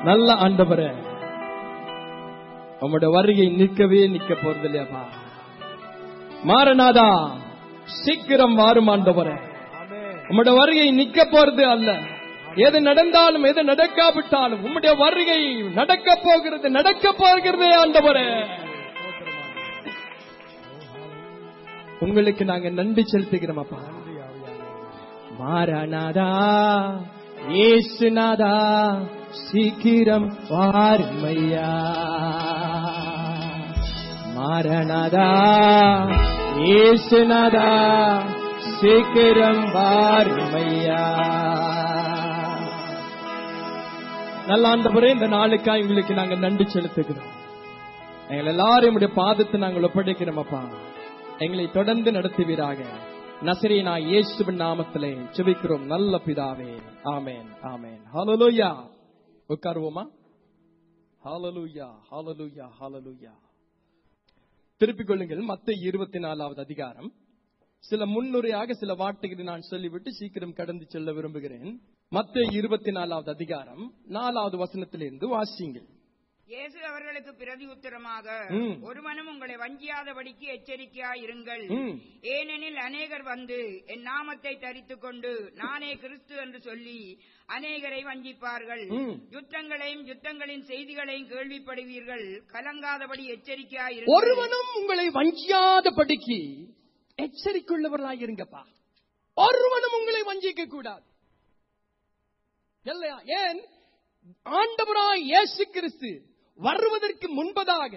நல்ல ஆண்டவரே, உம்முடைய வருகை நிற்கவே நிற்க போறது இல்லையாப்பா. மாரநாதா, சீக்கிரம் வாரும் ஆண்டவரே. உம்முடைய வருகை நிற்க போறது அல்ல. எது நடந்தாலும் எது நடக்காவிட்டாலும் உம்முடைய வருகை நடக்க போகிறது ஆண்டவரே. உங்களுக்கு நாங்க நன்றி செலுத்துகிறோம் அப்பா. மாரநாதா, இயேசுநாதா, சீக்கிரம் வாருமையா. மாரநாதா, இயேசுநாதா, சீக்கிரம் வாருமையா. நல்ல ஆண்டவரே, இந்த நாளுக்காக உங்களுக்கு நாங்க நன்றி செலுத்துகிறோம். எங்கள் எல்லாரும் உடைய பாதத்தை நாங்கள் ஒப்படைக்கிறோம் அப்பா. எங்களை தொடர்ந்து நடத்துவீராக. நசரேயனாகிய இயேசுவின் நாமத்திலே ஜெபிக்கிறோம் நல்ல பிதாவே. ஆமென், ஆமென். ஹல்லேலூயா. உட்காருவோமா? ஹல்லேலூயா, ஹல்லேலூயா, ஹல்லேலூயா. திருப்பிக் கொள்ளுங்கள். மத்தேயு 24வது அதிகாரம். சில முன்னுரையாக சில வார்த்தைகளை நான் சொல்லிவிட்டு சீக்கிரம் கடந்து செல்ல விரும்புகிறேன். மத்தேயு 24வது அதிகாரம் 4வது வசனத்திலிருந்து வாசியுங்கள். இயேசு அவர்களுக்கு பிரதி உத்தரமாக, ஒருவனும் உங்களை வஞ்சியாதபடிக்கு எச்சரிக்கையாயிருங்கள். ஏனெனில் அநேகர் வந்து என் நாமத்தை தரித்துக் கொண்டு நானே கிறிஸ்து என்று சொல்லி அநேகரை வஞ்சிப்பார்கள். யுத்தங்களின் செய்திகளையும் கேள்விப்படுவீர்கள். கலங்காதபடி எச்சரிக்கையாயிருங்கள். ஒருவனும் உங்களை வஞ்சியாதபடிக்கு எச்சரிக்கையுள்ளவர்களாயிருங்கப்பா. ஒருவனும் உங்களை வஞ்சிக்க கூடாது இல்லையா? ஏன்? ஆண்டவராய் இயேசு கிறிஸ்து வருவதற்கு முன்பதாக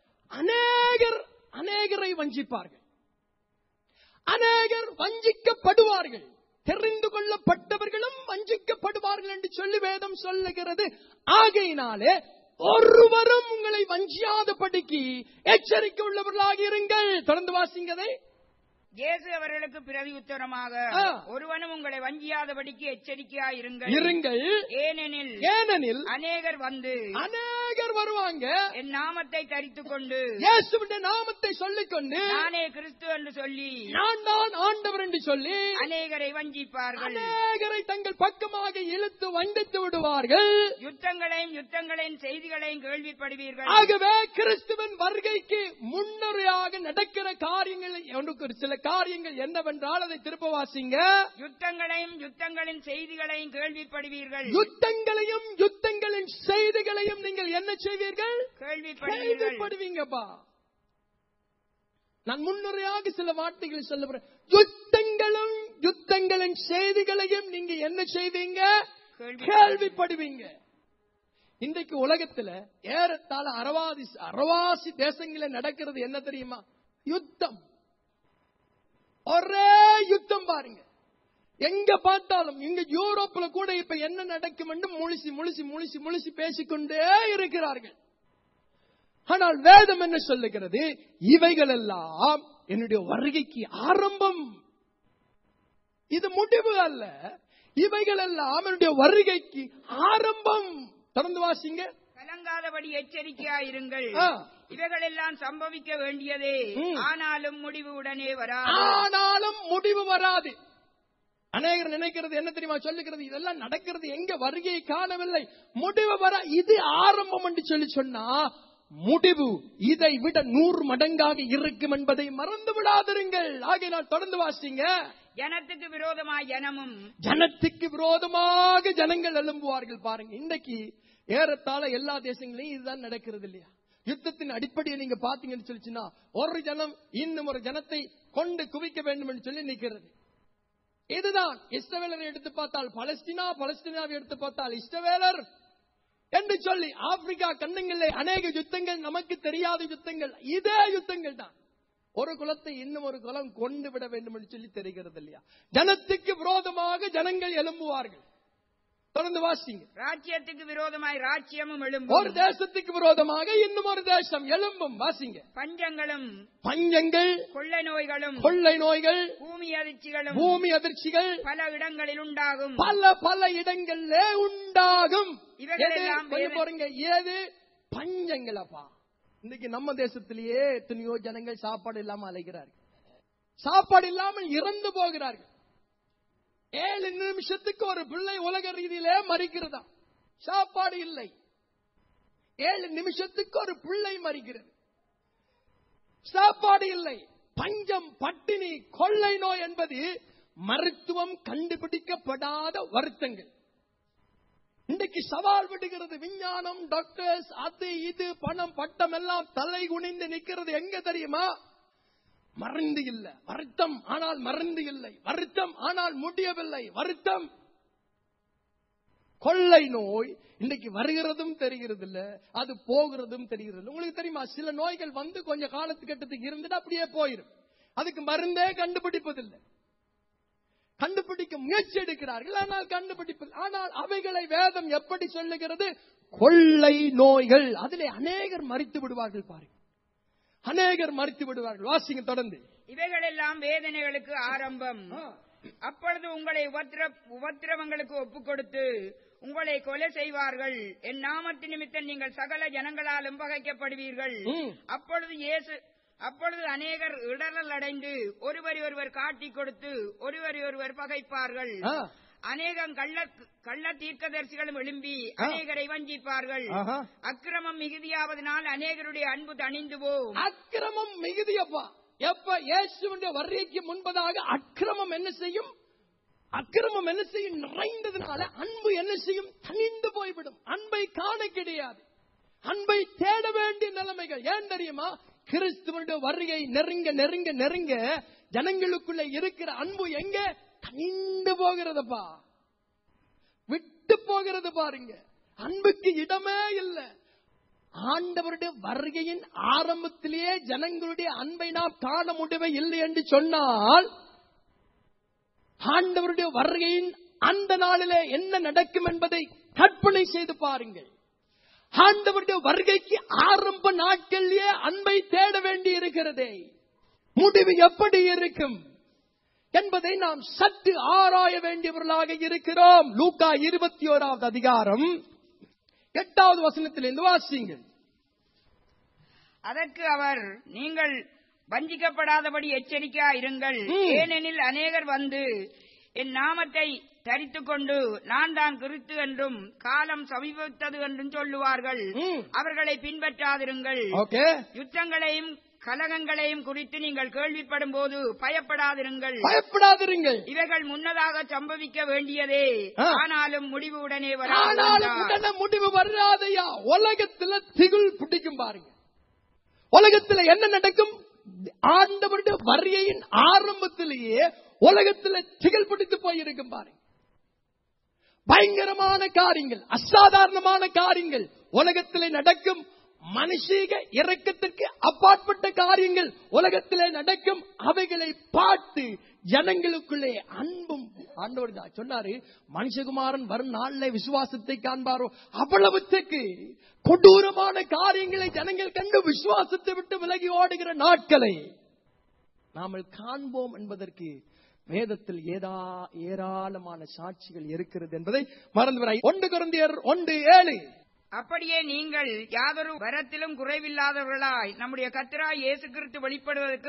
அநேகரை வஞ்சிப்பார்கள். அநேகர் வஞ்சிக்கப்படுவார்கள். தெரிந்து கொள்ளப்பட்டவர்களும் வஞ்சிக்கப்படுவார்கள் என்று சொல்லி வேதம் சொல்லுகிறது. ஆகையினாலே ஒருவரும் உங்களை வஞ்சியாதபடிக்கு எச்சரிக்கை உள்ளவர்களாக இருங்கள். தொடர்ந்து வாசிங்கதை. இயேசு அவர்களுக்கு பிரதி உத்தரமாக, ஒருவனும் உங்களை வஞ்சியாதபடிக்கு எச்சரிக்கையாயிருங்கள். ஏனெனில் அநேகர் வருவாங்க. என் நாமத்தை தரித்துக் கொண்டு இயேசுவின் நாமத்தை சொல்லிக்கொண்டு நானே கிறிஸ்து என்று சொல்லி நான் தான் ஆண்டவர் என்று சொல்லி அநேகரை வஞ்சிப்பார்கள். அநேகரை தங்கள் பக்கமாக இழுத்து வஞ்சித்து விடுவார்கள். யுத்தங்களின் செய்திகளையும் கேள்விப்படுவீர்கள். ஆகவே கிறிஸ்துவின் வருகைக்கு முன்னுரையாக நடக்கிற காரியங்கள் சில காரியங்கள் என்னவென்றால் அதை திருப்ப வாசிங்க. யுத்தங்களின் செய்திகளையும் கேள்விப்படுவீர்கள். யுத்தங்களின் செய்திகளையும் நீங்கள் என்ன செய்வீர்கள்? கேள்விப்படுவீங்கப்பா. நான் முன்னுரையாக சில வார்த்தைகளை சொல்லுகிறேன். யுத்தங்களின் செய்திகளையும் நீங்க என்ன செய்வீங்க? கேள்விப்படுவீங்க. இன்றைக்கு உலகத்துல ஏறத்தாழ அரவாசி தேசங்களில் நடக்கிறது என்ன தெரியுமா? யுத்தம். ஒரே யுத்தம் பாருங்க. எங்க பார்த்தாலும் இங்க யூரோப்ல கூட இப்ப என்ன நடக்கும் என்று முழிசி பேசிக்கொண்டே இருக்கிறார்கள். ஆனால் வேதம் என்ன சொல்லுகிறது? இவைகள் எல்லாம் என்னுடைய வருகைக்கு ஆரம்பம். இது முடிவு அல்ல. இவைகள் எல்லாம் என்னுடைய வருகைக்கு ஆரம்பம். தொடர்ந்து வாசிங்க. கலங்காதபடி எச்சரிக்கையாயிருங்கள். இவைகளெல்லாம் சம்பவிக்க வேண்டியதே, ஆனாலும் முடிவு உடனே வராது. அநேகர் நினைக்கிறது என்ன தெரியுமா? சொல்லுகிறது இதெல்லாம் நடக்கிறது எங்க வருகையை காணவில்லை, முடிவு வர இது ஆரம்பம் என்று சொன்னா முடிவு இதை விட 100 மடங்காக இருக்கும் என்பதை மறந்து விடாதிருங்கள். ஆகையினால் தொடர்ந்து வாசிங்க. ஜனத்துக்கு விரோதமாக ஜனங்கள் எழும்புவார்கள். பாருங்க, இன்றைக்கு ஏறத்தாழ எல்லா தேசங்களையும் இதுதான் நடக்கிறது இல்லையா? யுத்தத்தின் அடிப்படையை நீங்க பாத்தீங்கன்னு சொல்லிச்சுன்னா, ஒரு ஜனம் இன்னும் ஒரு ஜனத்தை கொண்டு குவிக்க வேண்டும் என்று சொல்லி நிற்கிறது. இதுதான் இஸ்ரவேலரை எடுத்து பார்த்தால் பலஸ்தீனாவை எடுத்து பார்த்தால் இஸ்ரவேலர் என்று சொல்லி ஆப்பிரிக்கா கண்டங்களிலே அநேக யுத்தங்கள், நமக்கு தெரியாத யுத்தங்கள், இதே யுத்தங்கள் தான். ஒரு குலத்தை இன்னும் ஒரு குலம் கொண்டு விட வேண்டும் என்று சொல்லி தெரிகிறது இல்லையா? ஜனத்துக்கு விரோதமாக ஜனங்கள் எழும்புவார்கள். தொடர்ந்து வாசிங்க. ராஜ்யத்துக்கு விரோதமாய் ராஜ்யமும் எழும்பும். ஒரு தேசத்துக்கு விரோதமாக இன்னும் ஒரு தேசம் எழும்பும். வாசிங்க. பஞ்சங்கள், கொள்ளை நோய்கள், பூமி அதிர்ச்சிகள் பல இடங்களில் உண்டாகும். பல இடங்களிலே உண்டாகும். போறீங்க. ஏது பஞ்சங்களப்பா? இன்னைக்கு நம்ம தேசத்திலேயே எத்தனையோ ஜனங்கள் சாப்பாடு இல்லாமல் அலைகிறார்கள். சாப்பாடு இல்லாமல் இறந்து போகிறார்கள். 7 நிமிஷத்துக்கு ஒரு பிள்ளை உலக ரீதியிலே மறிக்கிறதா? சாப்பாடு இல்லை. 7 நிமிஷத்துக்கு ஒரு பிள்ளை மரிக்கிறது. சாப்பாடு இல்லை, பஞ்சம், பட்டினி, கொள்ளை நோய் என்பது மருத்துவம் கண்டுபிடிக்கப்படாத வருத்தங்கள். இன்றைக்கு சவால் விடுகிறது விஞ்ஞானம், டாக்டர்ஸ், அது இது, பணம், பட்டம் எல்லாம் தலை குனிந்து நிற்கிறது. எங்க தெரியுமா? மருந்து இல்ல, வருத்தம். ஆனால் மருந்து இல்லை, வருத்தம். ஆனால் முடியவில்லை, வருத்தம். கொள்ளை நோய் இன்னைக்கு வருகிறதும் தெரிகிறது இல்ல, அது போகிறதும் தெரிகிறது. உங்களுக்கு தெரியுமா, சில நோய்கள் வந்து கொஞ்ச காலத்துக்கட்டத்துக்கு இருந்துட்டு அப்படியே போயிடும். அதுக்கு மருந்தே கண்டுபிடிப்பதில்லை. கண்டுபிடிக்க முயற்சி எடுக்கிறார்கள், ஆனால் கண்டுபிடிப்பதில்லை. ஆனால் அவைகளை வேதம் எப்படி சொல்லுகிறது? கொள்ளை நோய்கள். அதிலே அநேகர் மரித்து விடுவார்கள். பாருங்க, அநேகர் மரித்து விடுவார்கள். வாசிங்க தொடர்ந்து. இவைகள் எல்லாம் வேதனைகளுக்கு ஆரம்பம். அப்பொழுது உங்களை உபத்திரவங்களுக்கு ஒப்புக் கொடுத்து உங்களை கொலை செய்வார்கள். என் நாமத்து நிமித்தம் நீங்கள் சகல ஜனங்களாலும் பகைக்கப்படுவீர்கள். அப்பொழுது அநேகர் இடரல் அடைந்து ஒருவர் காட்டிக் கொடுத்து ஒருவர் பகைப்பார்கள். அநேகம் கள்ள தீர்க்கதரிசிகளும் எழும்பி அநேகரை வஞ்சிப்பார்கள். அக்கிரமம் மிகுதியாவதனால் அநேகருடைய அன்பு தணிந்து போகும். அக்கிரமம் மிகுதியப்பா. எப்ப இயேசுவின் வருகைக்கு முன்பதாக அக்கிரமம் என்ன செய்யும்? அக்கிரமம் என்ன செய்யும்? நிறைந்ததுனால அன்பு என்ன செய்யும்? தணிந்து போய்விடும். அன்பை காண கிடையாது. அன்பை தேட வேண்டிய நிலைமைகள். ஏன் தெரியுமா? கிறிஸ்துவனுடைய வருகை நெருங்க நெருங்க நெருங்க ஜனங்களுக்குள்ள இருக்கிற அன்பு எங்க தணிந்து போகிறதுப்பா, விட்டு போகிறது. பாருங்க, அன்புக்கு இடமே இல்லை. ஆண்டவருடைய வருகையின் ஆரம்பத்திலேயே ஜனங்களுடைய அன்பை நாம் காண முடியவே இல்லை என்று சொன்னால், ஆண்டவருடைய வருகையின் அந்த நாளிலே என்ன நடக்கும் என்பதை கற்பனை செய்து பாருங்கள். ஆண்டவருடைய வருகைக்கு ஆரம்ப நாட்களிலே அன்பை தேட வேண்டி இருக்கிறதே, முடிவு எப்படி இருக்கும் என்பதை நாம் சற்று ஆராய வேண்டியவர்களாக இருக்கிறோம். லூக்கா 21வது அதிகாரம் 8வது வசனத்திலிருந்து வாசியுங்கள். அதற்கு அவர், நீங்கள் வஞ்சிக்கப்படாதபடி எச்சரிக்கையாயிருங்கள். ஏனெனில் அநேகர் வந்து என் நாமத்தை தரித்துக் கொண்டு நான் தான் கிறிஸ்து என்றும் காலம் சமீபித்தது என்றும் சொல்லுவார்கள். அவர்களை பின்பற்றாதிருங்கள். யுத்தங்களையும் கலகங்களையும் குறித்து நீங்கள் கேள்விப்படும் போது பயப்படாதிருங்கள். இவைகள் முன்னதாக சம்பவிக்க வேண்டியதே, ஆனாலும் முடிவு உடனே முடிவு வராதையா. உலகத்துல திகில் பிடிக்கும். பாருங்க, உலகத்துல என்ன நடக்கும்? ஆண்டவருடைய வருகையின் ஆரம்பத்திலேயே உலகத்துல திகில் பிடித்து போயிருக்கும். பாருங்க, பயங்கரமான காரியங்கள், அசாதாரணமான காரியங்கள் உலகத்திலே நடக்கும். மனுஷீக இரக்கத்திற்கு அப்பாற்பட்ட காரியங்கள் உலகத்திலே நடக்கும். அவைகளை பார்த்து ஜனங்களுக்குள்ளே அன்பும், ஆண்டவர் சொன்னாரு, மனுஷகுமாரன் வரும் நாளிலே விசுவாசத்தை காண்பாரோ. அவ்வளவுக்கு கொடூரமான காரியங்களை ஜனங்கள் கண்டு விசுவாசத்தை விட்டு விலகி ஓடுகிற நாட்களை நாம் காண்போம் என்பதற்கு வேதத்தில் ஏராளமான சாட்சிகள் இருக்கிறது என்பதை மறந்துவிடாய். 1 கொரிந்தியர் 1:7. அப்படியே நீங்கள் யாதொரு வரத்திலும் குறைவில்லாதவர்களாய் நம்முடைய கர்த்தராகிய இயேசு கிறிஸ்து வெளிப்படுவதற்கு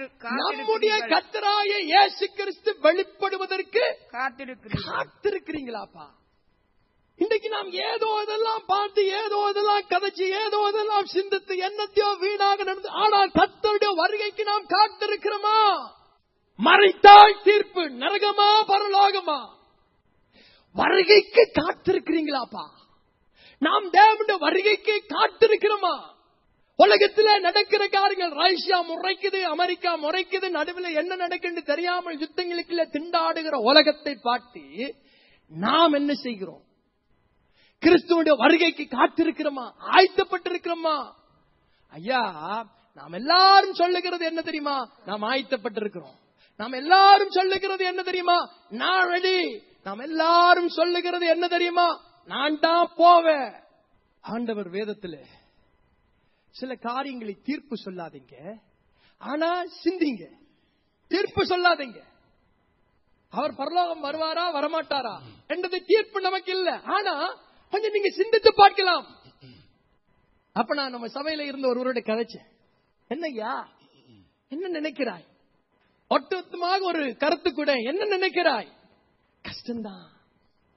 காத்திருக்கிறீங்களாப்பா? இன்றைக்கு நாம் ஏதோ இதெல்லாம் பார்த்து, ஏதோ இதெல்லாம் கதைச்சு, ஏதோ இதெல்லாம் சிந்தித்து என்னத்தையோ வீணாக நடந்து, ஆனால் கர்த்தருடைய வருகைக்கு நாம் காத்திருக்கிறோமா? மறைத்தால் தீர்ப்பு, நரகமா பரலோகமா? வருகைக்கு காத்திருக்கிறீங்களாப்பா? நாம் தேவனுடைய வருகைக்கு காத்திருக்கிறோமா? உலகத்திலே நடக்கிற காரியங்கள், ரஷ்யா முறைக்குது, அமெரிக்கா முறைக்குது, நடுவில் என்ன நடக்குன்னு தெரியாமல் யுத்தங்களுக்குள்ள திண்டாடுகிற உலகத்தை பார்த்து நாம் என்ன செய்கிறோம்? கிறிஸ்துவனுடைய வருகைக்கு காத்திருக்கிறோமா? ஆயத்தப்பட்டிருக்கிறோமா? ஐயா, நாம் எல்லாரும் சொல்லுகிறது என்ன தெரியுமா? நாம் ஆயத்தப்பட்டிருக்கிறோம். நாம் எல்லாரும் சொல்லுகிறது என்ன தெரியுமா? நான் ரெடி. நாம் எல்லாரும் சொல்லுகிறது என்ன தெரியுமா? நான் தான் போவேன். ஆண்டவர் வேதத்தில் சில காரியங்களை தீர்ப்பு சொல்லாதீங்க, ஆனா சிந்திங்க. தீர்ப்பு சொல்லாதீங்க. அவர் பரலோகம் வருவாரா வரமாட்டாரா என்றது தீர்ப்பு நமக்கு இல்ல. ஆனா கொஞ்சம் நீங்க சிந்தித்து பார்க்கலாம். அப்ப நான் நம்ம சபையில இருந்த ஒருவருடைய கதைச்சேன். என்னய்யா, என்ன நினைக்கிறாய்? ஒட்டுமொத்தமாக ஒரு கருத்து கூட, என்ன நினைக்கிறாய்? கஷ்டம்தான்.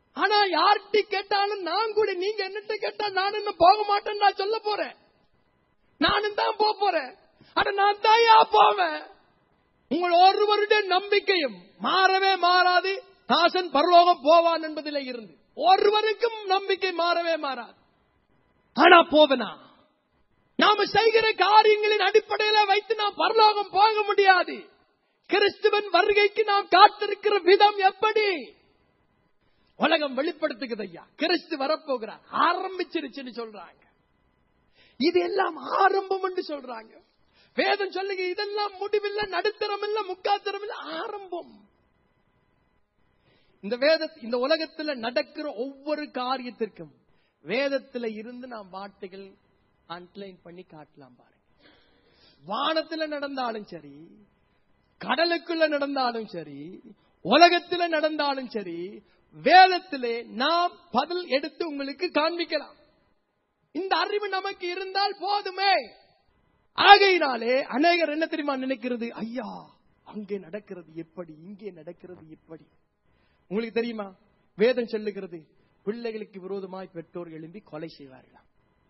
ஆனா யார்கிட்ட கேட்டாலும் நான் கூட நீங்க என்னட்ட கேட்டா நான் என்ன போக மாட்டேன்னு நான் சொல்ல போறேன். நானும் தான் போறேன். ஆனா நான் தான் போவேன். உங்கள் ஒருவருடைய நம்பிக்கையும் மாறவே மாறாது. தாசன் பரலோகம் போவான் என்பதிலே இருந்து ஒருவருக்கும் நம்பிக்கை மாறவே மாறாது. ஆனா போவனா நாம செய்கிற காரியங்களின் அடிப்படையில வைத்து நாம் பரலோகம் போக முடியாது. கிறிஸ்துவின் வருகைக்கு நாம் காத்திருக்கிற விதம் எப்படி உலகம் வெளிப்படுத்துகிறது? ஐயா, கிறிஸ்து வரப்போகிறார், ஆரம்பிச்சிருச்சுன்னு சொல்றாங்க. இது எல்லாம் ஆரம்பம் என்று சொல்றாங்க. வேதம் சொல்லுங்க, இதெல்லாம் முடிவில்லை, நடுத்தரம் இல்ல, முக்காத்தரம் இல்ல, ஆரம்பம். இந்த உலகத்துல நடக்கிற ஒவ்வொரு காரியத்திற்கும் வேதத்துல இருந்து நாம் வார்த்தைகள் அன்லைன் பண்ணி காட்டலாம் பாருங்க. வானத்துல நடந்தாலும் சரி, கடலுக்குள்ள நடந்தாலும் சரி, உலகத்துல நடந்தாலும் சரி, வேதத்திலே நாம் பதில் எடுத்து உங்களுக்கு காண்பிக்கலாம். இந்த அறிவு நமக்கு இருந்தால் போதுமே. ஆகையினாலே அநேகர் என்ன தெரியுமா நினைக்கிறது? ஐயா, அங்கே நடக்கிறது எப்படி, இங்கே நடக்கிறது எப்படி? உங்களுக்கு தெரியுமா, வேதம் சொல்லுகிறது பிள்ளைகளுக்கு விரோதமாய் பெற்றோர்கள் எழும்பி கொலை செய்வார்களா?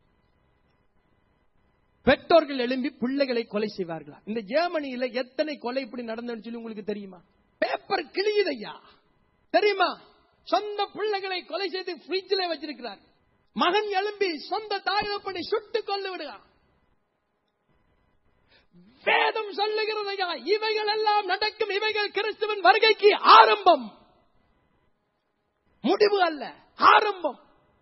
பெற்றோர்கள் எழும்பி பிள்ளைகளை கொலை செய்வார்களா? இந்த ஜெர்மனியில எத்தனை கொலை இப்படி நடந்ததுன்னு சொல்லி உங்களுக்கு தெரியுமா? பேப்பர் கிழியுதையா தெரியுமா? சொந்த பிள்ளைகளை கொலை செய்து ஃப்ரிட்ஜில் வச்சிருக்கிறார். மகன் எழும்பி சொந்த தாயப்படி சுட்டுக் கொண்டு விடுகிறார். வேதம் சொல்லுகிறதையா இவைகள் எல்லாம் நடக்கும். இவைகள் கிறிஸ்துவின் வருகைக்கு ஆரம்பம், முடிவு அல்ல, ஆரம்பம்.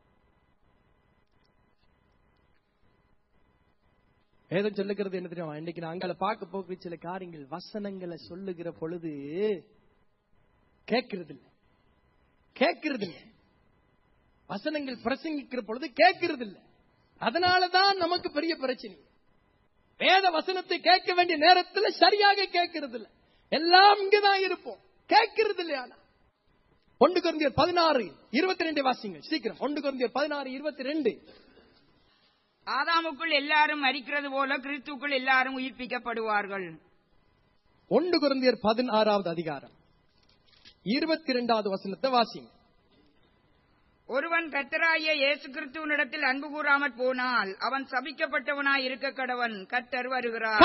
வேதம் சொல்லுகிறது என்ன தெரியுமா? இன்னைக்கு நாங்கள பார்க்க போக சில காரியங்கள் வசனங்களை சொல்லுகிற பொழுது கேட்கிறது இல்லை. வசனங்கள் பிரசங்கிக்கிற பொழுது கேட்கிறது இல்லை. அதனாலதான் நமக்கு பெரிய பிரச்சனை. வேத வசனத்தை கேட்க வேண்டிய நேரத்தில் சரியாக கேட்கிறது இல்லை. எல்லாம் இங்கதான் இருப்போம், கேட்கிறது இல்லையா? 1 கொரிந்தியர் 16:22 வாசிங்க சீக்கிரம். 1 கொரிந்தியர் 16:22. ஆதாமுக்குள் எல்லாரும் மரிக்கிறது போல கிறிஸ்துக்குள் எல்லாரும் உயிர்ப்பிக்கப்படுவார்கள். 1 கொரிந்தியர் 16:22 வசனத்தை வாசிங்க. ஒருவன் கர்த்தராகிய இயேசு கிறிஸ்துவினிடத்தில் அன்பு கூறாமற் போனால் அவன் சபிக்கப்பட்டவனாய் இருக்க கடவன். கர்த்தர் வருகிறார்.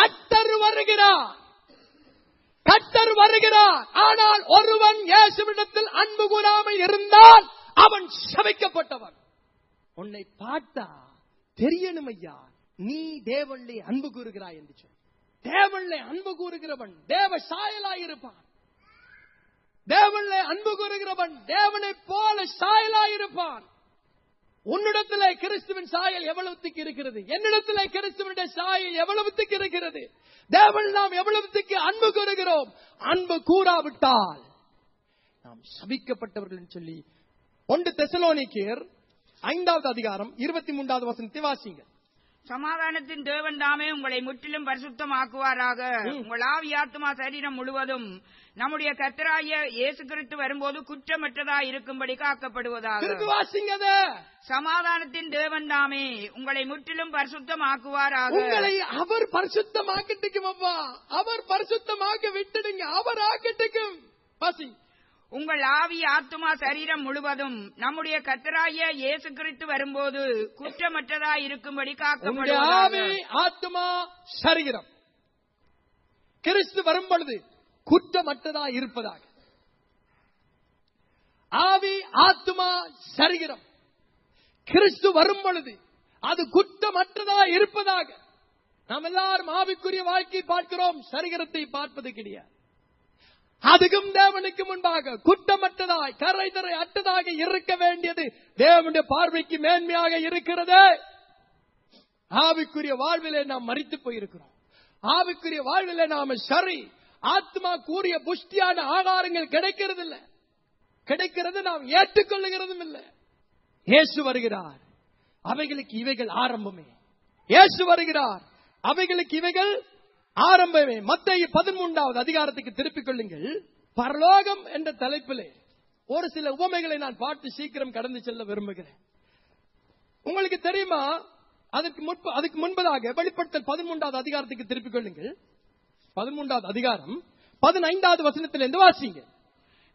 ஆனால் ஒருவன் இயேசுவினிடத்தில் அன்பு கூறாமல் இருந்தால் அவன் சபிக்கப்பட்டவன். உன்னை பார்த்தா தெரியணும் ஐயா, நீ தேவனிலே அன்பு கூறுகிறாய் என்று சொல். தேவனிலே அன்பு கூறுகிறவன் தேவ சாயலாயிருப்பான். தேவனிலே அன்பு கூறுகிறவன் தேவனை போல சாயலாயிருப்பான். உன்னிடத்திலே கிறிஸ்துவின் சாயல் எவ்வளவுக்கு இருக்கிறது? என்னிடத்திலே கிறிஸ்துவனுடைய சாயல் எவ்வளவுக்கு இருக்கிறது? தேவன் நாம் எவ்வளவுக்கு அன்பு கூறுகிறோம்? அன்பு கூறாவிட்டால் நாம் சபிக்கப்பட்டவர்கள் சொல்லி 1 தெசலோனிக்கேயர் 5:23 வசனத்தை வாசிங்க. சமாதானத்தின் தேவன் தாமே உங்களை முற்றிலும் பரிசுத்தமாக்குவாராக. உங்கள் ஆவி ஆத்துமா சரீரம் முழுவதும் நம்முடைய கர்த்தராகிய இயேசு கிறிஸ்து வரும்போது குற்றமற்றதாய் இருக்கும்படி காக்கப்படுவதாக. சமாதானத்தின் தேவன் தாமே உங்களை முற்றிலும் பரிசுத்தமாக்குவாராக. உங்களை அவர் பரிசுத்தமாக்கட்டுக்கும் அப்பா, அவர் பரிசுத்தமாக்க விட்டுடுங்க, அவர் ஆக்கட்டுக்கும். வாசி. உங்கள் ஆவி ஆத்துமா சரீரம் முழுவதும் நம்முடைய கர்த்தராகிய இயேசு கிறிஸ்து வரும்போது குற்றமற்றதாய் இருக்கும்படி காக்கப்படுவதாக. ஆவி ஆத்துமா சரீரம் கிறிஸ்து வரும் பொழுது குற்றமற்றதாய் இருப்பதாக. ஆவி ஆத்துமா சரீரம் கிறிஸ்து வரும் பொழுது அது குற்றமற்றதாய் இருப்பதாக. நாம் எல்லாரும் ஆவிக்குரிய வாழ்க்கை பார்க்கிறோம், சரீரத்தை பார்ப்பது கிடையாது. அதுக்கும் தேவனுக்கு முன்பாக குற்றமற்றதாய் கரைதரை அற்றதாக இருக்க வேண்டியது தேவனுடைய பார்வைக்கு மேன்மையாக இருக்கிறது. ஆவிக்குரிய வாழ்விலே நாம் மரித்து போயிருக்கிறோம். ஆவிக்குரிய வாழ்விலே நாம சரி ஆத்மா கூறிய புஷ்டியான ஆகாரங்கள் கிடைக்கிறது இல்லை, கிடைக்கிறது நாம் ஏற்றுக்கொள்ளுகிறதும் இல்லை. இயேசு வருகிறார், அவைகளுக்கு இவைகள் ஆரம்பமே. இயேசு வருகிறார், அவைகளுக்கு இவைகள் ஆரம்பமே. மத்தேயு 13 திருப்பிக் கொள்ளுங்கள். பரலோகம் என்ற தலைப்பிலே ஒரு சில உவமைகளை நான் பார்த்து சீக்கிரம் கடந்து செல்ல விரும்புகிறேன். உங்களுக்கு தெரியுமா, அதுக்கு முன்பதாக வெளிப்படுத்தல் 13 திருப்பிக் கொள்ளுங்கள். 13 15 வசனத்திலிருந்து வாசிங்க.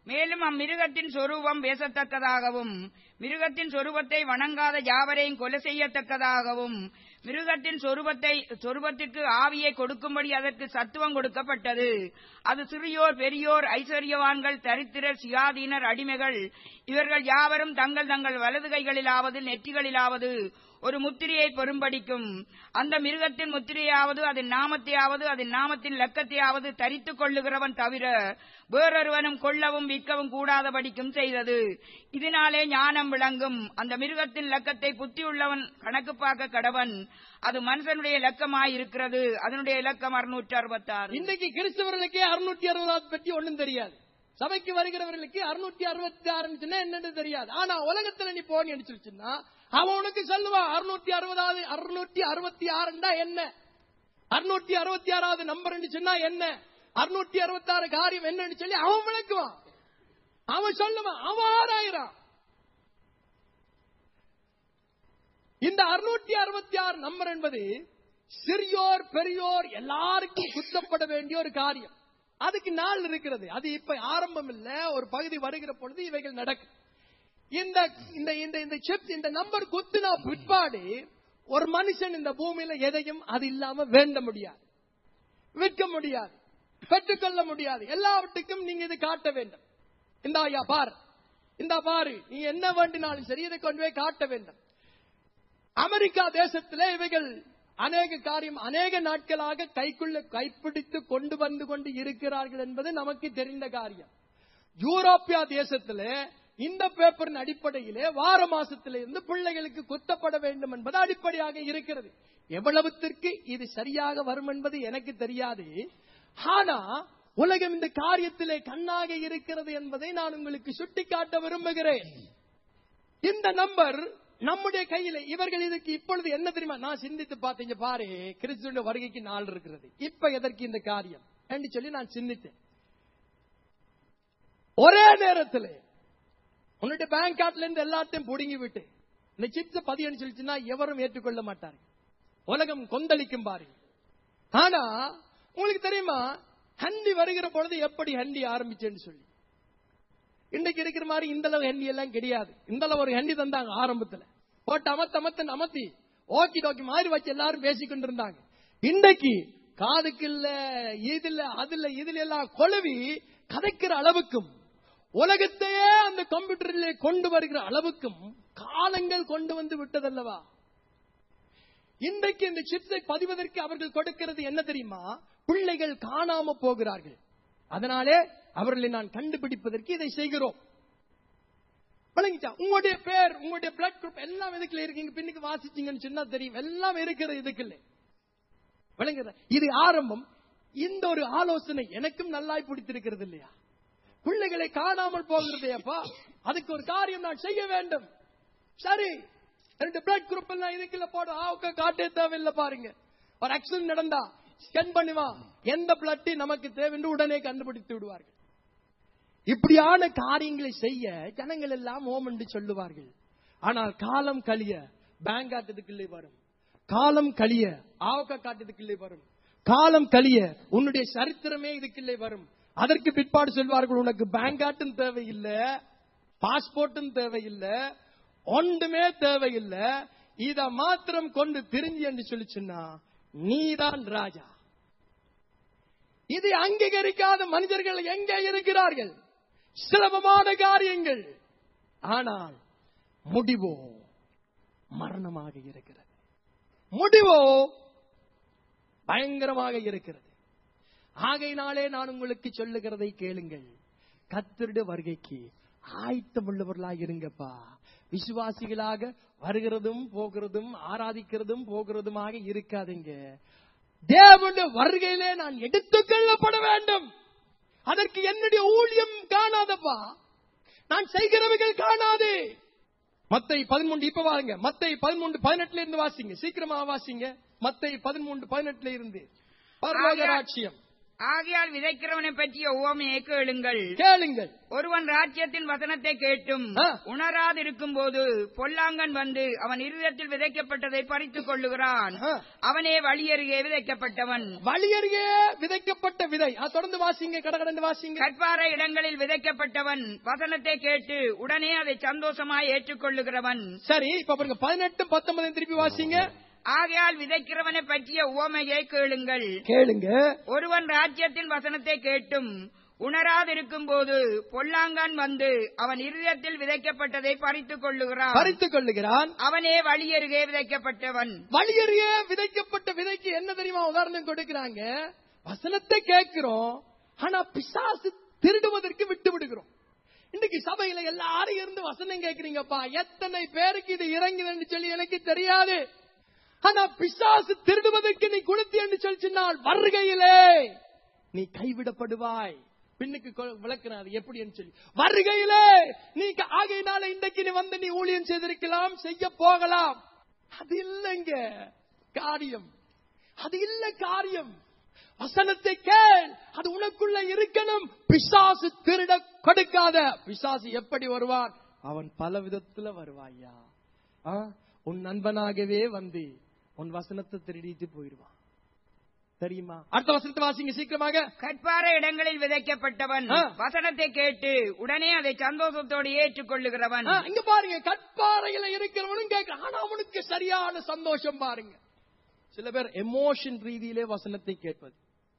மேலும் அம்மிருகத்தின் சொரூபம் பேசத்தக்கதாகவும் மிருகத்தின் சொரூபத்தை வணங்காத யாவரையும் கொலை செய்யத்தக்கதாகவும் மிருகத்தின் சொரூபத்திற்கு ஆவியை கொடுக்கும்படி அதற்கு சத்துவம் கொடுக்கப்பட்டது. அது சிறியோர் பெரியோர் ஐஸ்வர்யவான்கள் தரித்திரர் சுயாதீனர் அடிமைகள் இவர்கள் யாவரும் தங்கள் தங்கள் வலது கைகளிலாவது நெற்றிகளிலாவது ஒரு முத்திரையை பெறும்படிக்கும் அந்த மிருகத்தின் முத்திரையாவது அதன் நாமத்தையாவது அதன் நாமத்தின் இலக்கத்தையாவது தரித்துக் கொள்ளுகிறவன் தவிர வேறொருவனும் கொள்ளவும் விற்கவும் கூடாதபடிக்கும் செய்தது. இதனாலே ஞானம் விளங்கும். அந்த மிருகத்தின் இலக்கத்தை புத்தியுள்ளவன் கணக்கு பார்க்க கடவன். அது மனுஷனுடைய இலக்கமாயிருக்கிறது. அதனுடைய இலக்கம் 666. இன்னைக்கு கிறிஸ்தவர்களுக்கே 666 பற்றி ஒண்ணும் தெரியாது. சபைக்கு வருகிறவர்களுக்கு 666 என்னன்னு தெரியாது. ஆனா உலகத்துல நீ போன்னு சொல்லிச்சுன்னா அவன் உனக்கு சொல்லுவான் 666 666 என்ன, 666 நம்பர் சொன்னா என்ன, 666 காரியம் என்னன்னு சொல்லி அவன் விளக்குவான். அவன் சொல்லுவான், அவன் ஆராயிரான். இந்த 666 நம்பர் என்பது சிறியோர் பெரியோர் எல்லாருக்கும் குத்தப்பட வேண்டிய ஒரு காரியம். அதுக்கு நாள் இருக்கிறது. அது இப்ப ஆரம்பம் இல்ல, ஒரு பகுதி வருகிற பொழுது இவைகள் நடக்கும். இந்த நம்பர் குத்துனா பிற்பாடு ஒரு மனுஷன் இந்த பூமியில எதையும் அது இல்லாம வேண்ட முடியாது, விற்க முடியாது, பெற்றுக்கொள்ள முடியாது. எல்லாவற்றுக்கும் நீங்க இது காட்ட வேண்டும். இந்த பாரு, இந்த பாரு, நீ என்ன வேண்டினாலும் சரி இதை கொண்டு போய் காட்ட வேண்டும். அமெரிக்கா தேசத்திலே இவைகள் அநேக காரியம் அநேக நாட்களாக கைப்பிடித்து கொண்டு வந்து கொண்டு இருக்கிறார்கள் என்பது நமக்கு தெரிந்த காரியம். யூரோப்பியா தேசத்திலே இந்த பேப்பரின் அடிப்படையிலே வார மாசத்திலிருந்து பிள்ளைகளுக்கு குத்தப்பட வேண்டும் என்பது அடிப்படையாக இருக்கிறது. எவ்வளவுத்திற்கு இது சரியாக வரும் என்பது எனக்கு தெரியாது. ஆனா உலகம் இந்த காரியத்திலே கண்ணாக இருக்கிறது என்பதை நான் உங்களுக்கு சுட்டிக்காட்ட விரும்புகிறேன். இந்த நம்பர் நம்முடைய கையில. இவர்கள் இதுக்கு இப்பொழுது என்ன தெரியுமா, நான் சிந்தித்து பார்த்தீங்க பாரு, கிறிஸ்துவின் வருகைக்கு நாள் இருக்கிறது, இப்ப எதற்கு இந்த காரியம் என்று சொல்லி நான் சிந்தித்தேன். ஒரே நேரத்தில் உன்னுடைய பேங்க் கார்டுல இருந்து எல்லாத்தையும் புடுங்கி விட்டு இந்த சிப்ஸ் பதியன்னு சொல்லிச்சுன்னா எவரும் ஏற்றுக்கொள்ள மாட்டார்கள். உலகம் கொந்தளிக்கும் பாருங்க. ஆனா உங்களுக்கு தெரியுமா ஹண்டி வருகிற பொழுது எப்படி ஹண்டி ஆரம்பிச்சேன்னு சொல்லி, இன்றைக்கு இருக்கிற மாதிரி இந்த அளவு ஹண்டி எல்லாம் கிடையாது. இந்த அளவு ஒரு ஹண்டி தந்தாங்க ஆரம்பத்துல, போட்டு அமத்தி ஓக்கி டோக்கி மாதிரி வச்சு எல்லாரும் பேசிக்கொண்டு இருந்தாங்க. இன்றைக்கு காதுக்கு இல்ல, இதுல அதுல இதுல எல்லாம் கொழுவி கதைக்கிற அளவுக்கும் உலகத்தையே அந்த கம்ப்யூட்டரிலே கொண்டு வருகிற அளவுக்கும் காலங்கள் கொண்டு வந்து விட்டதல்லவா. இன்றைக்கு இந்த சிப்ஸை பதிவதற்கு அவர்கள் கொடுக்கிறது என்ன தெரியுமா, பிள்ளைகள் காணாம போகிறார்கள். அதனாலே அவர்களை நான் கண்டுபிடிப்பதற்கு இதை செய்கிறோம். உங்களுடைய பேர், உங்களுடைய பிளட் குரூப் எல்லாம் இதுக்குள்ள இருக்கீங்க, பின்னுக்கு வாசிச்சீங்கன்னு சொன்னா தெரியும், எல்லாம் இருக்கிறது இதுக்குள்ள. விளங்குற இது ஆரம்பம். இந்த ஒரு ஆலோசனை எனக்கும் நல்லாய் பிடித்திருக்கிறது இல்லையா. பிள்ளைகளை காணாமல் போகிறதே அப்பா, அதுக்கு ஒரு காரியம் நான் செய்ய வேண்டும். சரி, ரெண்டு பிளட் குரூப் எல்லாம் இதுக்குள்ள போட காட்டே தேவையில்லை. பாருங்க, ஒரு ஆக்சிடென்ட் நடந்தா ஸ்கேன் பண்ணுவா, எந்த பிளட் நமக்கு தேவை என்று உடனே கண்டுபிடித்து விடுவார்கள். இப்படியான காரியங்களை செய்ய ஜனங்கள் எல்லாம் ஓம் என்று சொல்லுவார்கள். ஆனால் காலம் கழிய பேங்க் காட்டுறதுக்குள்ளே வரும், காலம் கழிய காட்டுறதுக்குள்ளே வரும், காலம் கழிய உன்னுடைய சரித்திரமே இதுக்குள்ளே வரும். அதற்கு பிற்பாடு சொல்வார்கள், உனக்கு பேங்க் கார்டும் தேவையில்லை, பாஸ்போர்ட்டும் தேவையில்லை, ஒன்றுமே தேவையில்லை, இத மாத்திரம் கொண்டு திரிஞ்சு என்று சொல்லிச்சுன்னா நீதான் ராஜா. இது அங்கீகரிக்காத மனிதர்கள் எங்கே இருக்கிறார்கள்? சுலபமான காரியங்கள், ஆனால் முடிவோ மரணமாக இருக்கிறது, முடிவோ பயங்கரமாக இருக்கிறது. ஆகையினாலே நான் உங்களுக்கு சொல்லுகிறதை கேளுங்கள், கர்த்தருடைய வருகைக்கு ஆயத்தமுள்ளவர்களாக இருங்கப்பா. விசுவாசிகளாக வருகிறதும் போகிறதும் ஆராதிக்கிறதும் போகிறதுமாக இருக்காதீங்க. தேவனுடைய வருகையிலே நான் எடுத்துக்கொள்ளப்பட வேண்டும். அதற்கு என்னுடைய ஊழியம் காணாதப்பா, நான் செய்கிறவர்கள் காணாது. மத்தேயு 13 இப்ப வாங்க, மத்தேயு 13:18 இருந்து வாசிங்க, சீக்கிரமா வாசிங்க. மத்தேயு 13:18 இருந்து பரலோக ராஜ்யம். ஆகையால் விதைக்கிறவனை பற்றிய உவமையை கேளுங்கள். கேளுங்கள். ஒருவன் ராஜ்யத்தின் வசனத்தை கேட்டும் உணராதிருக்கும் போது பொல்லாங்கன் வந்து அவன் இருதயத்தில் விதைக்கப்பட்டதை பறித்துக் கொள்ளுகிறான். அவனே வழியருகே விதைக்கப்பட்டவன். வழியருகே விதைக்கப்பட்ட விதை. தொடர்ந்து வாசிங்க, கடகடந்து வாசிங்க. கற்பாறை இடங்களில் விதைக்கப்பட்டவன் வசனத்தை கேட்டு உடனே அதை சந்தோஷமாய் ஏற்றுக்கொள்ளுகிறவன். சரி, இப்ப பாருங்க 18, 19 திருப்பி வாசிங்க. ஆகையால் விதைக்கிறவனை பற்றிய உவமையை கேளுங்கள். கேளுங்க. ஒருவன் ராஜ்யத்தின் வசனத்தை கேட்டும் உணராதிருக்கும் போது பொல்லாங்கான் வந்து அவன் இருதயத்தில் விதைக்கப்பட்டதை பறித்துக் கொள்ளுகிறான். அவனே வழியருகே விதைக்கப்பட்டவன். வழியருகே விதைக்கப்பட்ட விதைக்கு என்ன தெரியுமா உதாரணம் கொடுக்கிறாங்க? வசனத்தை கேட்கிறோம், ஆனா பிசாசு திருடுவதற்கு விட்டு விடுகிறோம். இன்னைக்கு சபையில எல்லாரும் இருந்து வசனம் கேட்கிறீங்கப்பா, எத்தனை பேருக்கு இது இறங்குதுன்னு சொல்லி எனக்கு தெரியாது. ஆனா பிசாசு திருடுவதற்கு நீ கொடுத்தி என்று சொல்லினால் வருகையிலே நீ கைவிடப்படுவாய். பின்னுக்கு விளக்குறாது எப்படி சொல்லி வருகையிலே நீ ஆகையினால இன்றைக்கு நீ வந்து நீ ஊழியம் செய்திருக்கலாம், செய்ய போகலாம். அது இல்லைங்க காரியம், அது இல்ல காரியம். வசனத்தை கேள், அது உனக்குள்ள இருக்கணும். பிசாசு திருட கொடுக்காத. பிசாசு எப்படி வருவான்? அவன் பல விதத்துல வருவாயா. உன் நண்பனாகவே வந்து உன் வசனத்தை திருடிட்டு போயிடுவான், தெரியுமா? அடுத்த வசனத்தை வாசிங்க சீக்கிரமாக. கற்பாறை இடங்களில் விதைக்கப்பட்டவன் வசனத்தை கேட்டு உடனே அதை சந்தோஷத்தோடு ஏற்றுக்கொள்ளுகிறவன். இங்க பாருங்க, கற்பாறையில இருக்கிறவனும் கேட்க, ஆனா அவனுக்கு சரியான சந்தோஷம் பாருங்க. சில பேர் எமோஷன் ரீதியிலே வசனத்தை கேட்பது.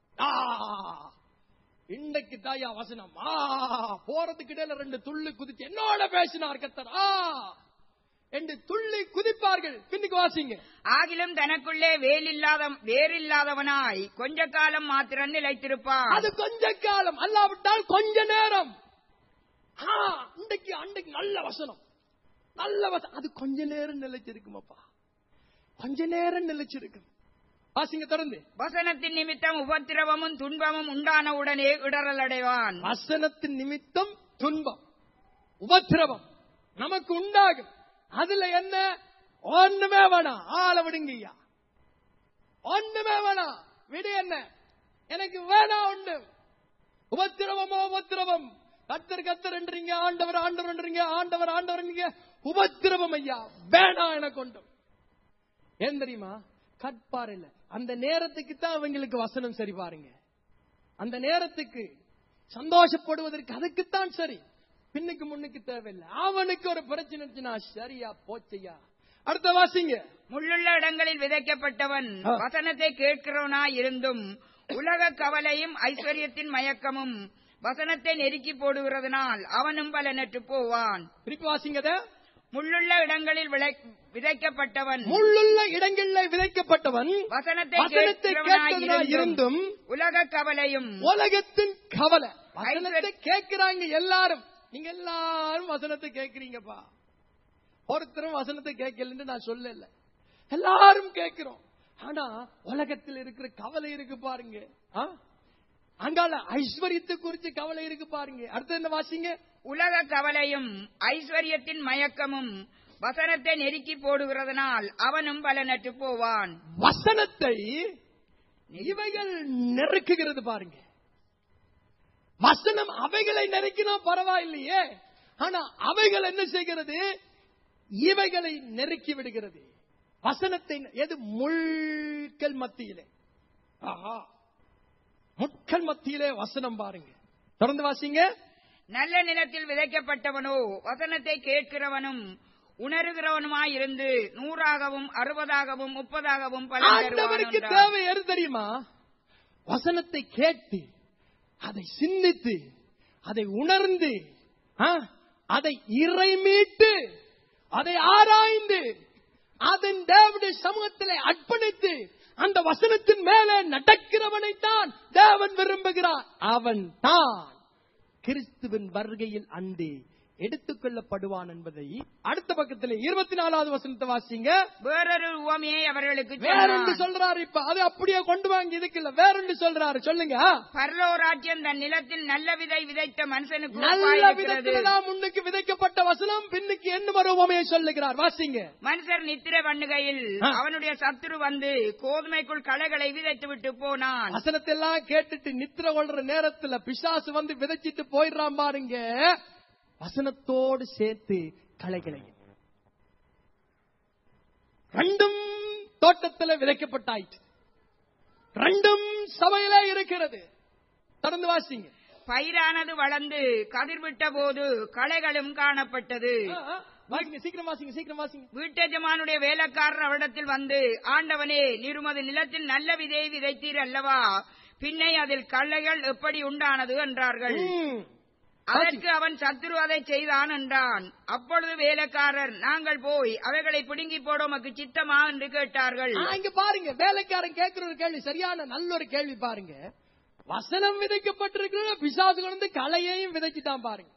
இன்றைக்கு தாயா வசனம் போறதுக்கு இடையில 2 துள்ளி குதிச்சு என்னோட பேசினார் கர்த்தர் என்று துள்ளி குதிப்பார்கள். பின்னுக்கு வாசிங்க. ஆகிலும் தனக்குள்ளே வேறில்லாதவனாய் கொஞ்ச காலம் மாத்திரம் நிலைத்திருப்பான். அது கொஞ்ச காலம் அல்லாவிட்டால் கொஞ்ச நேரம். அன்றைக்கு நல்ல வசனம், நல்ல வசனம், அது கொஞ்ச நேரம் நிலைச்சிருக்குமாப்பா, கொஞ்ச நேரம் நிலைச்சிருக்கும். வாசிங்க தொடர்ந்து. வசனத்தின் நிமித்தம் உபத்திரவமும் துன்பமும் உண்டான உடனே இடறல் அடைவான். வசனத்தின் நிமித்தம் துன்பம் உபத்திரவம் நமக்கு உண்டாகும். அதுல என்ன? ஒண்ணுமே வேணாம், ஆள விடுங்கய்யா, ஒண்ணுமே வேணாம், விடு. என்ன எனக்கு வேணாம் ஒண்ணு. உபத்திரவமோ உபத்திரவம், கத்தர் என்றீங்க, ஆண்டவர் என்றீங்க, ஆண்டவர் உபத்திரவம் ஐயா வேணாம் எனக்கு ஒன்றும். ஏன் தெரியுமா? கற்பாறையில அந்த நேரத்துக்கு தான் அவங்களுக்கு வசனம் சரி. பாருங்க, அந்த நேரத்துக்கு சந்தோஷப்படுவதற்கு அதுக்குத்தான் சரி, பின்னுக்கு முன்னுக்கு தேவையில்லை. அவனுக்கு ஒரு பிரச்சனை சரியா போச்சையா. அடுத்த வாசிங்க. முள்ளுள்ள இடங்களில் விதைக்கப்பட்டவன் வசனத்தை கேட்கிறவனாய் இருந்தும் உலக கவலையும் ஐஸ்வர்யத்தின் மயக்கமும் வசனத்தை நெருக்கி போடுகிறதுனால் அவனும் பலனற்று போவான். திருப்பி வாசிங்க. முள்ளுள்ள இடங்களில் விதைக்கப்பட்டவன் வசனத்தை கேட்கிறவனாய் இருந்தும் உலக கவலையும், உலகத்தின் கவலை. வசனத்தை கேட்கிறாங்க எல்லாரும். நீங்க எல்லாரும் வசனத்தை கேட்கிறீங்கப்பா. ஒருத்தரும் வசனத்தை கேட்கலன்னு நான் சொல்லல, எல்லாரும் கேட்கிறோம். ஆனா உலகத்தில் இருக்கிற கவலை இருக்கு பாருங்க. அங்கால ஐஸ்வர்யத்தை குறித்து கவலை இருக்கு பாருங்க. அடுத்து என்ன வாசிங்க. உலக கவலையும் ஐஸ்வர்யத்தின் மயக்கமும் வசனத்தை நெருக்கி போடுகிறதுனால் அவனும் பலனற்று போவான். வசனத்தை இவைகள் நெருக்குகிறது பாருங்க. வசனம் அவைகளை நெருக்கினா பரவாயில்லையே, ஆனா அவைகள் என்ன செய்கிறது? இவைகளை நெருக்கி விடுகிறது. வசனத்தை எது? முள்கள் மத்தியிலே, முட்கள் மத்தியிலே வசனம் பாருங்க. தொடர்ந்து வாசிங்க. நல்ல நிலத்தில் விதைக்கப்பட்டவனோ வசனத்தை கேட்கிறவனும் உணர்கிறவனுமாயிருந்து 100ஆகவும் 60ஆகவும் 30ஆகவும் ஆண்டவருக்கு தேவை எது தெரியுமா? வசனத்தை கேட்டு அதை சிந்தித்து அதை உணர்ந்து அதை இறைமீட்டு அதை ஆராய்ந்து அதன் தேவனுடைய சமூகத்திலே அர்ப்பணித்து அந்த வசனத்தின் மேலே நடக்கிறவனைத்தான் தேவன் விரும்புகிறார். அவன் தான் கிறிஸ்துவின் வருகையில் அண்டே எடுத்துக்கொள்ளப்படுவான் என்பதை அடுத்த பக்கத்தில் 24வது வசனத்தை வாசிங்க. வேறொரு உவமையை அவர்களுக்கு வேறொன்று சொல்றாரு. இப்ப அது அப்படியே கொண்டு வாங்கி இதுக்குல்ல வேறொன்று சொல்றாரு. சொல்லுங்க. பரலோக ராஜ்யம் தன் நிலத்தில் நல்ல விதை விதைத்த மனுஷனுக்கு நல்ல விதத்துல முன்னுக்கு விதைக்கப்பட்ட வசனம் பின்னுக்கு என்ன ஒரு உவமையை சொல்லுகிறார். வாசிங்க. மனுஷர் நித்திரை பண்ணுகையில் அவனுடைய சத்துரு வந்து கோதுமைக்குள் களைகளை விதைத்து விட்டு போனான். வசனத்தை எல்லாம் கேட்டுட்டு நித்திரை கொள்ற நேரத்துல பிசாசு வந்து விதைச்சிட்டு போயிடுறான் பாருங்க. வசனத்தோடு சேர்த்து களைகளை ரெண்டும் தோட்டத்தில் விதைக்கப்பட்டாயிற்று. ரெண்டும் சபையில இருக்கிறது. தொடர்ந்து வாசிங்க. பயிரானது வளர்ந்து கதிர்விட்ட போது களைகளும் காணப்பட்டது. சீக்கிரம் வாசிங்க, சீக்கிரம் வாசிங்க. வீட்டெஜமானுடைய வேலைக்காரர் அவரிடத்தில் வந்து, ஆண்டவனே, நீருமது நிலத்தில் நல்ல விதையை விதைத்தீர் அல்லவா, பின்னை அதில் களைகள் எப்படி உண்டானது என்றார்கள். அதற்கு அவன் சத்துரு அதை செய்தான் என்றான். அப்பொழுது வேலைக்காரர், நாங்கள் போய் அவைகளை பிடுங்கி போட உமக்கு சித்தமா என்று கேட்டார்கள். இங்க பாருங்க, வேலைக்காரன் கேட்கிற ஒரு கேள்வி சரியான நல்ல ஒரு கேள்வி பாருங்க. வசனம் விதைக்கப்பட்டிருக்கிற பிசாசு வந்து களையையும் விதைச்சிட்டான் பாருங்க.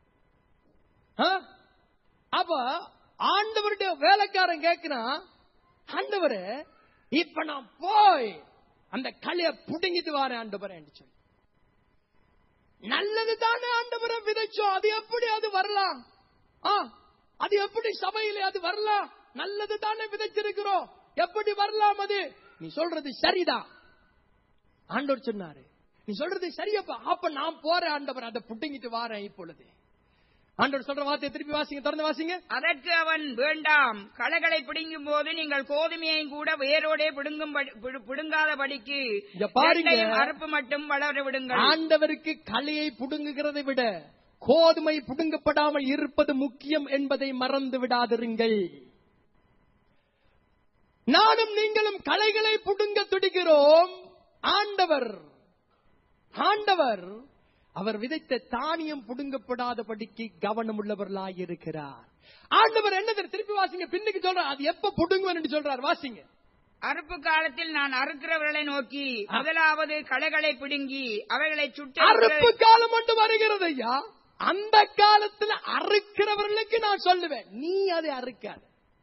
அப்ப ஆண்டவருடைய வேலைக்காரன் கேட்கிறான், ஆண்டவரே இப்ப நான் போய் அந்த களைய புடுங்கிட்டு வரேன் ஆண்டவரே என்று சொல்லி. நல்லது தானே ஆண்டவரை விதைச்சோம், அது எப்படி அது வரலாம்? அது எப்படி சபையில அது வரலாம்? நல்லது தானே விதைச்சிருக்கிறோம், எப்படி வரலாம்? அது நீ சொல்றது சரிதான். ஆண்டவர் சொன்னாரு, நீ சொல்றது சரியப்பா, அப்ப நான் போறேன் ஆண்டவர், அதை புட்டிங்கிட்டு வாரேன். இப்பொழுது ஆண்டவர் சொல்ற வார்த்தையை திருப்பி வாசிங்க, தொடர்ந்து வாசிங்க. அதற்கு அவன், வேண்டாம், களைகளை பிடுங்கும் போது நீங்கள் கோதுமையையும் கூட வேரோடே பிடுங்காதபடிக்கு அறுப்பு மட்டும் வளர விடுங்கள். ஆண்டவருக்கு களையை புடுங்குகிறதை விட கோதுமை புடுங்கப்படாமல் இருப்பது முக்கியம் என்பதை மறந்து விடாதிருங்கள். நானும் நீங்களும் களைகளை புடுங்க துடிக்கிறோம். ஆண்டவர் அவர் விதைத்த தானியம் புடுங்கப்படாதபடிக்கு கவனம் உள்ளவர்களாய் இருக்கிறார். ஆண்டவர் என்ன திருப்பி வாசிங்க, பின்னுக்கு சொல்றார், அது எப்ப புடுங்குவேன் சொல்றார். வாசிங்க. அறுப்பு காலத்தில் நான் அறுக்கிறவர்களை நோக்கி முதலாவது களைகளை பிடுங்கி அவைகளை சுட்டு. அறுப்பு காலம் மட்டும் வருகிறது ஐயா. அந்த காலத்தில் அறுக்கிறவர்களுக்கு நான் சொல்லுவேன், நீ அதை அறுக்காத.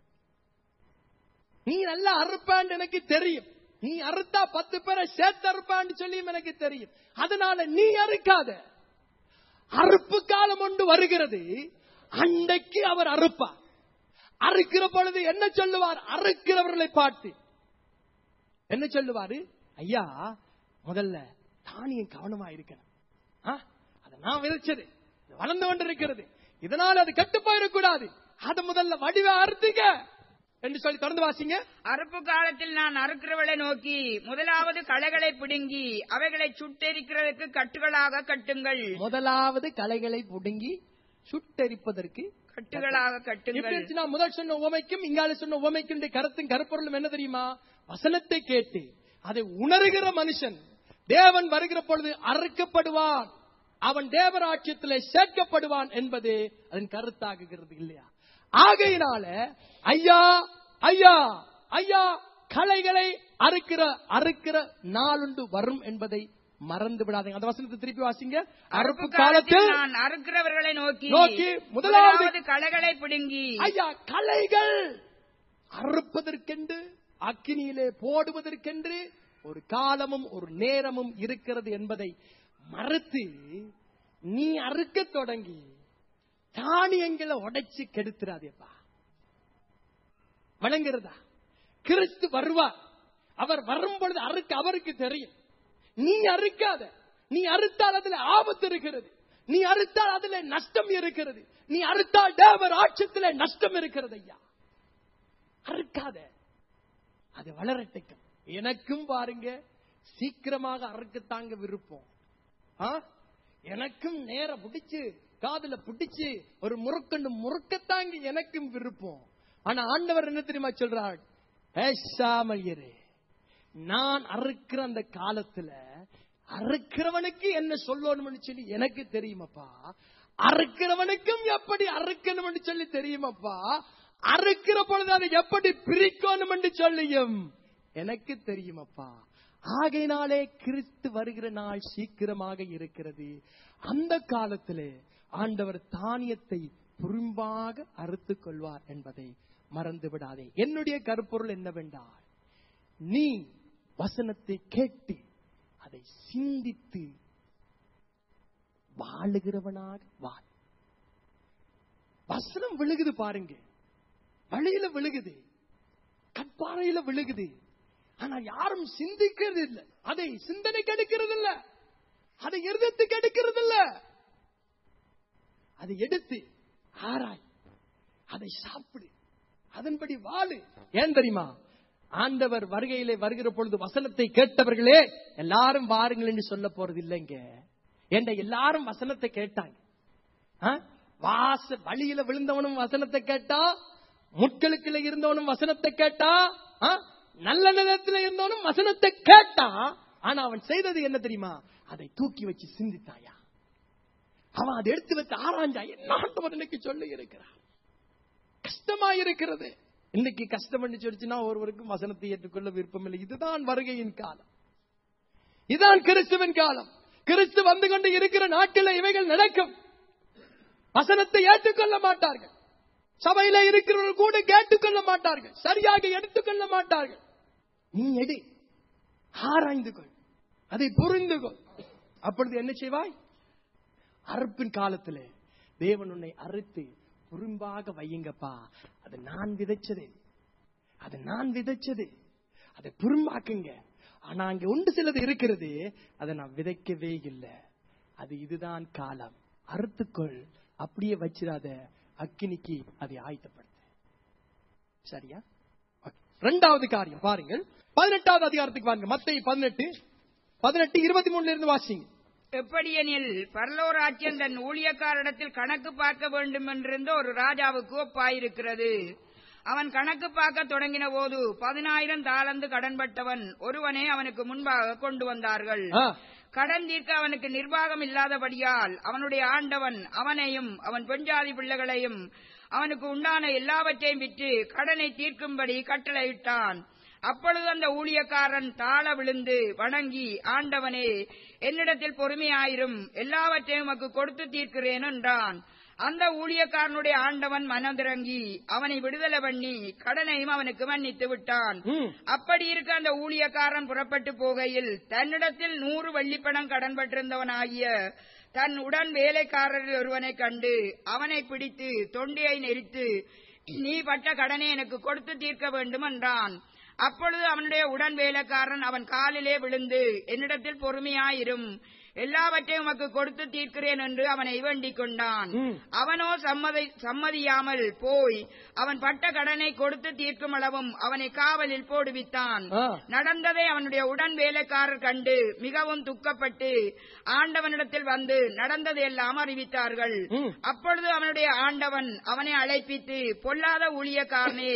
நீ நல்லா அறுப்பான்னு எனக்கு தெரியும். நீ அறுத்தா 10 பேரை சேர்த்து அறுப்பான்னு சொல்லியும் எனக்கு தெரியும். அதனால நீ அறுக்காத. அறுப்பு காலம் ஒன்று வருகிறது, அன்றைக்கு அவர் அறுப்பார். அறுக்கிற பொழுது என்ன சொல்லுவார்? அறுக்கிறவர்களை பார்த்து என்ன சொல்லுவாரு? ஐயா, முதல்ல தானியம் கவனமா இருக்கணும். அதை நான் விதைச்சது வளர்ந்து கொண்டிருக்கிறது, இதனால அது கெட்டு போயிடக்கூடாது. அது முதல்ல வடிவ அறுத்துங்க என்று சொல்லி தொடர்ந்து வாசிங்க. அறுப்பு காலத்தில் நான் அறுக்கிறவளை நோக்கி முதலாவது களைகளை பிடுங்கி அவைகளை சுட்டெரிக்கிறதுக்கு கட்டுகளாக கட்டுங்கள். முதலாவது களைகளை பிடுங்கி சுட்டெரிப்பதற்கு கட்டுகளாக கட்டுங்கள். முதல் சொன்ன உவமைக்கும் இங்கால சொன்ன உவமைக்கும் கருத்தும் கருப்பொருளும் என்ன தெரியுமா? வசனத்தை கேட்டு அதை உணர்கிற மனுஷன் தேவன் வருகிற பொழுது அறுக்கப்படுவான், அவன் தேவராட்சியத்திலே சேர்க்கப்படுவான் என்பது அதன் கருத்தாகுகிறது இல்லையா? ஆகையினால ஐயா ஐயா ஐயா களைகளை அறுக்கிற நாளுண்டு வரும் என்பதை மறந்து விடாதீங்க. அந்த வசனத்தை திருப்பி வாசிங்க. அறுப்பு காலத்தில் நான் அறுக்கிறவர்களை நோக்கி முதலாவது களைகளை பிடுங்கி. ஐயா, களைகள் அறுப்பதற்கென்று அக்கினியிலே போடுவதற்கென்று ஒரு காலமும் ஒரு நேரமும் இருக்கிறது என்பதை மறுத்து நீ அறுக்க தொடங்கி தானியங்களை உடைச்சு கெடுத்துறாதேப்பா. வணங்குறதா? கிறிஸ்து வருவார், அவர் வரும் பொழுது அறுக்க அவருக்கு தெரியும். நீ அறுக்காத. நீ அறுத்தால் அதுல ஆபத்து இருக்கிறது, நீ அறுத்தால் அதுல நஷ்டம் இருக்கிறது, நீ அறுத்தால் தேவர் ஆட்சத்திலே நஷ்டம் இருக்கிறது. ஐயா, அறுக்காத, அது வளரட்டும். எனக்கும் பாருங்க சீக்கிரமாக அறுக்கத்தாங்க விருப்பம். எனக்கும் நேர பிடிச்சு காதுல பிடிச்சு ஒரு முறுக்கண்டு முறுக்கத்தாங்க எனக்கும் விருப்பம். ஆனா ஆண்டவர் என்ன தெரியுமா சொல்றார்? பேசாமல் இரு. நான் அறுக்கிற அந்த காலத்துல அறுக்கிறவனுக்கு என்ன சொல்லணும்னு சொல்லி எனக்கு தெரியுமப்பா, அறுக்கிறவனுக்கும் எப்படி அறுக்கணும்னு சொல்லி தெரியுமப்பா, அறுக்கிற பொழுது அதை எப்படி பிரிக்கணும் என்று சொல்லியும் எனக்கு தெரியுமப்பா. ஆகையினாலே கிறிஸ்து வருகிற நாள் சீக்கிரமாக இருக்கிறது. அந்த காலத்திலே ஆண்டவர் தானியத்தை புறம்பாக அறுத்துக் கொள்வார் என்பதை மறந்து விடாதே. என்னுடைய கருப்பொருள் என்னவென்றால், நீ வசனத்தை கேட்டு அதை சிந்தித்து வாழுகிறவனாக வாழ். வசனம் விழுகுது பாருங்க, வழியில விழுகுது, கற்பாறையில விழுகுது. ஆனா யாரும் சிந்திக்கிறது இல்லை, அதை சிந்தனைக்கு எடுக்கிறது இல்ல, அதை இருதயத்துக்கு எடுக்கிறது இல்ல. அதை எடுத்து ஆராய், அதை சாப்பிடு, அதன்படி வாழு. ஏன் தெரியுமா? ஆண்டவர் வருகையிலே வருகிற பொழுது வசனத்தை கேட்டவர்களே எல்லாரும் வாருங்கள் என்று சொல்ல போறது இல்லைங்க. ஏண்ட எல்லாரும் வசனத்தை கேட்டாங்க. வழியில விழுந்தவனும் வசனத்தை கேட்டா, முட்களுக்குள்ள இருந்தவனும் வசனத்தை கேட்டா, நல்ல நிலத்தில் இருந்தவனும் வசனத்தை கேட்டா. ஆனா அவன் செய்தது என்ன தெரியுமா? அதை தூக்கி வச்சு சிந்தித்தாயா, அவன் அதை எடுத்து வச்சு ஆராய்ஞ்சா. என்ன இன்னைக்கு சொல்லி இருக்கிறார், கஷ்டமா இருக்கிறது. இன்னைக்கு கஷ்டம் சொல்லிச்சுன்னா ஒருவருக்கும் வசனத்தை ஏற்றுக்கொள்ள விருப்பம் இல்லை. இதுதான் வருகையின் காலம், இதுதான் கிறிஸ்துவின் காலம். கிறிஸ்து வந்து கொண்டு இருக்கிற நாட்டில் இவைகள் நடக்கும். வசனத்தை ஏற்றுக்கொள்ள மாட்டார்கள், சபையில இருக்கிறவர்கள் கூட கேட்டுக்கொள்ள மாட்டார்கள், சரியாக எடுத்துக்கொள்ள மாட்டார்கள். நீ எடு, ஆராய்ந்து கொள், அதை புரிந்து கொள். அப்பொழுது என்ன செய்வாய்? அறுப்பின் காலத்திலே தேவன் உன்னை அறுத்து புறம்பாக வையுங்கப்பா, அது நான் விதைச்சது, அது நான் விதைச்சது, அதை புறம்பாக்குங்க. ஆனா அங்க ஒன்று சிலது இருக்கிறது, அதை நான் விதைக்கவே இல்லை. அது இதுதான் காலம், அறுத்துக்கொள், அப்படியே வச்சிடாத, அக்கினிக்கு அதை ஆயத்தப்படுத்து. சரியா? இரண்டாவது காரியம் பாருங்கள், 18வது அதிகாரத்துக்கு வாங்க. மத்தேயு 18:23 இருந்து வாசிங்க. எப்படியெனில் பரலோராஜ்யம் தன் ஊழியக்காரிடத்தில் கணக்கு பார்க்க வேண்டும் என்றிருந்த ஒரு ராஜாவுக்கு ஒப்பாயிருக்கிறது. அவன் கணக்கு பார்க்க தொடங்கின போது 10,000 தாலந்து கடன்பட்டவன் ஒருவனை அவனுக்கு முன்பாக கொண்டு வந்தார்கள். கடன் தீர்க்க அவனுக்கு நிர்வாகம் இல்லாதபடியால் அவனுடைய ஆண்டவன் அவனையும் அவன் பெண்ஜாதி பிள்ளைகளையும் அவனுக்கு உண்டான எல்லாவற்றையும் விற்று கடனை தீர்க்கும்படி கட்டளையிட்டான். அப்பொழுது அந்த ஊழியக்காரன் தாழ விழுந்து வணங்கி, ஆண்டவனே, என்னிடத்தில் பொறுமையாயிரும், எல்லாவற்றையும் உமக்கு கொடுத்து தீர்க்கிறேன் என்றான். அந்த ஊழியக்காரனுடைய ஆண்டவன் மனதிறங்கி அவனை விடுதலை பண்ணி கடனையும் அவனுக்கு மன்னித்து விட்டான். அப்படி இருக்க அந்த ஊழியக்காரன் புறப்பட்டு போகையில் தன்னிடத்தில் 100 வெள்ளிப்பணம் கடன்பட்டிருந்தவனாகிய தன் உடன் வேலைக்காரரில் ஒருவனை கண்டு அவனை பிடித்து தொண்டையை நெரித்து, நீ பட்ட கடனை எனக்கு கொடுத்து தீர்க்க வேண்டும் என்றான். அப்பொழுது அவனுடைய உடன் வேலைக்காரன் அவன் காலிலே விழுந்து, என்னிடத்தில் பொறுமையாயிரும், எல்லாவற்றையும் உமக்கு கொடுத்து தீர்க்கிறேன் என்று அவனை வேண்டிக் கொண்டான். அவனோ சம்மதியாமல் போய் அவன் பட்ட கடனை கொடுத்து தீர்க்கும் அளவும் அவனை காவலில் போடுவித்தான். நடந்ததை அவனுடைய உடன் வேலைக்காரர் கண்டு மிகவும் துக்கப்பட்டு ஆண்டவனிடத்தில் வந்து நடந்ததை எல்லாம் அறிவித்தார்கள். அப்பொழுது அவனுடைய ஆண்டவன் அவனை அழைப்பித்து, பொல்லாத ஊழியக்காரனே,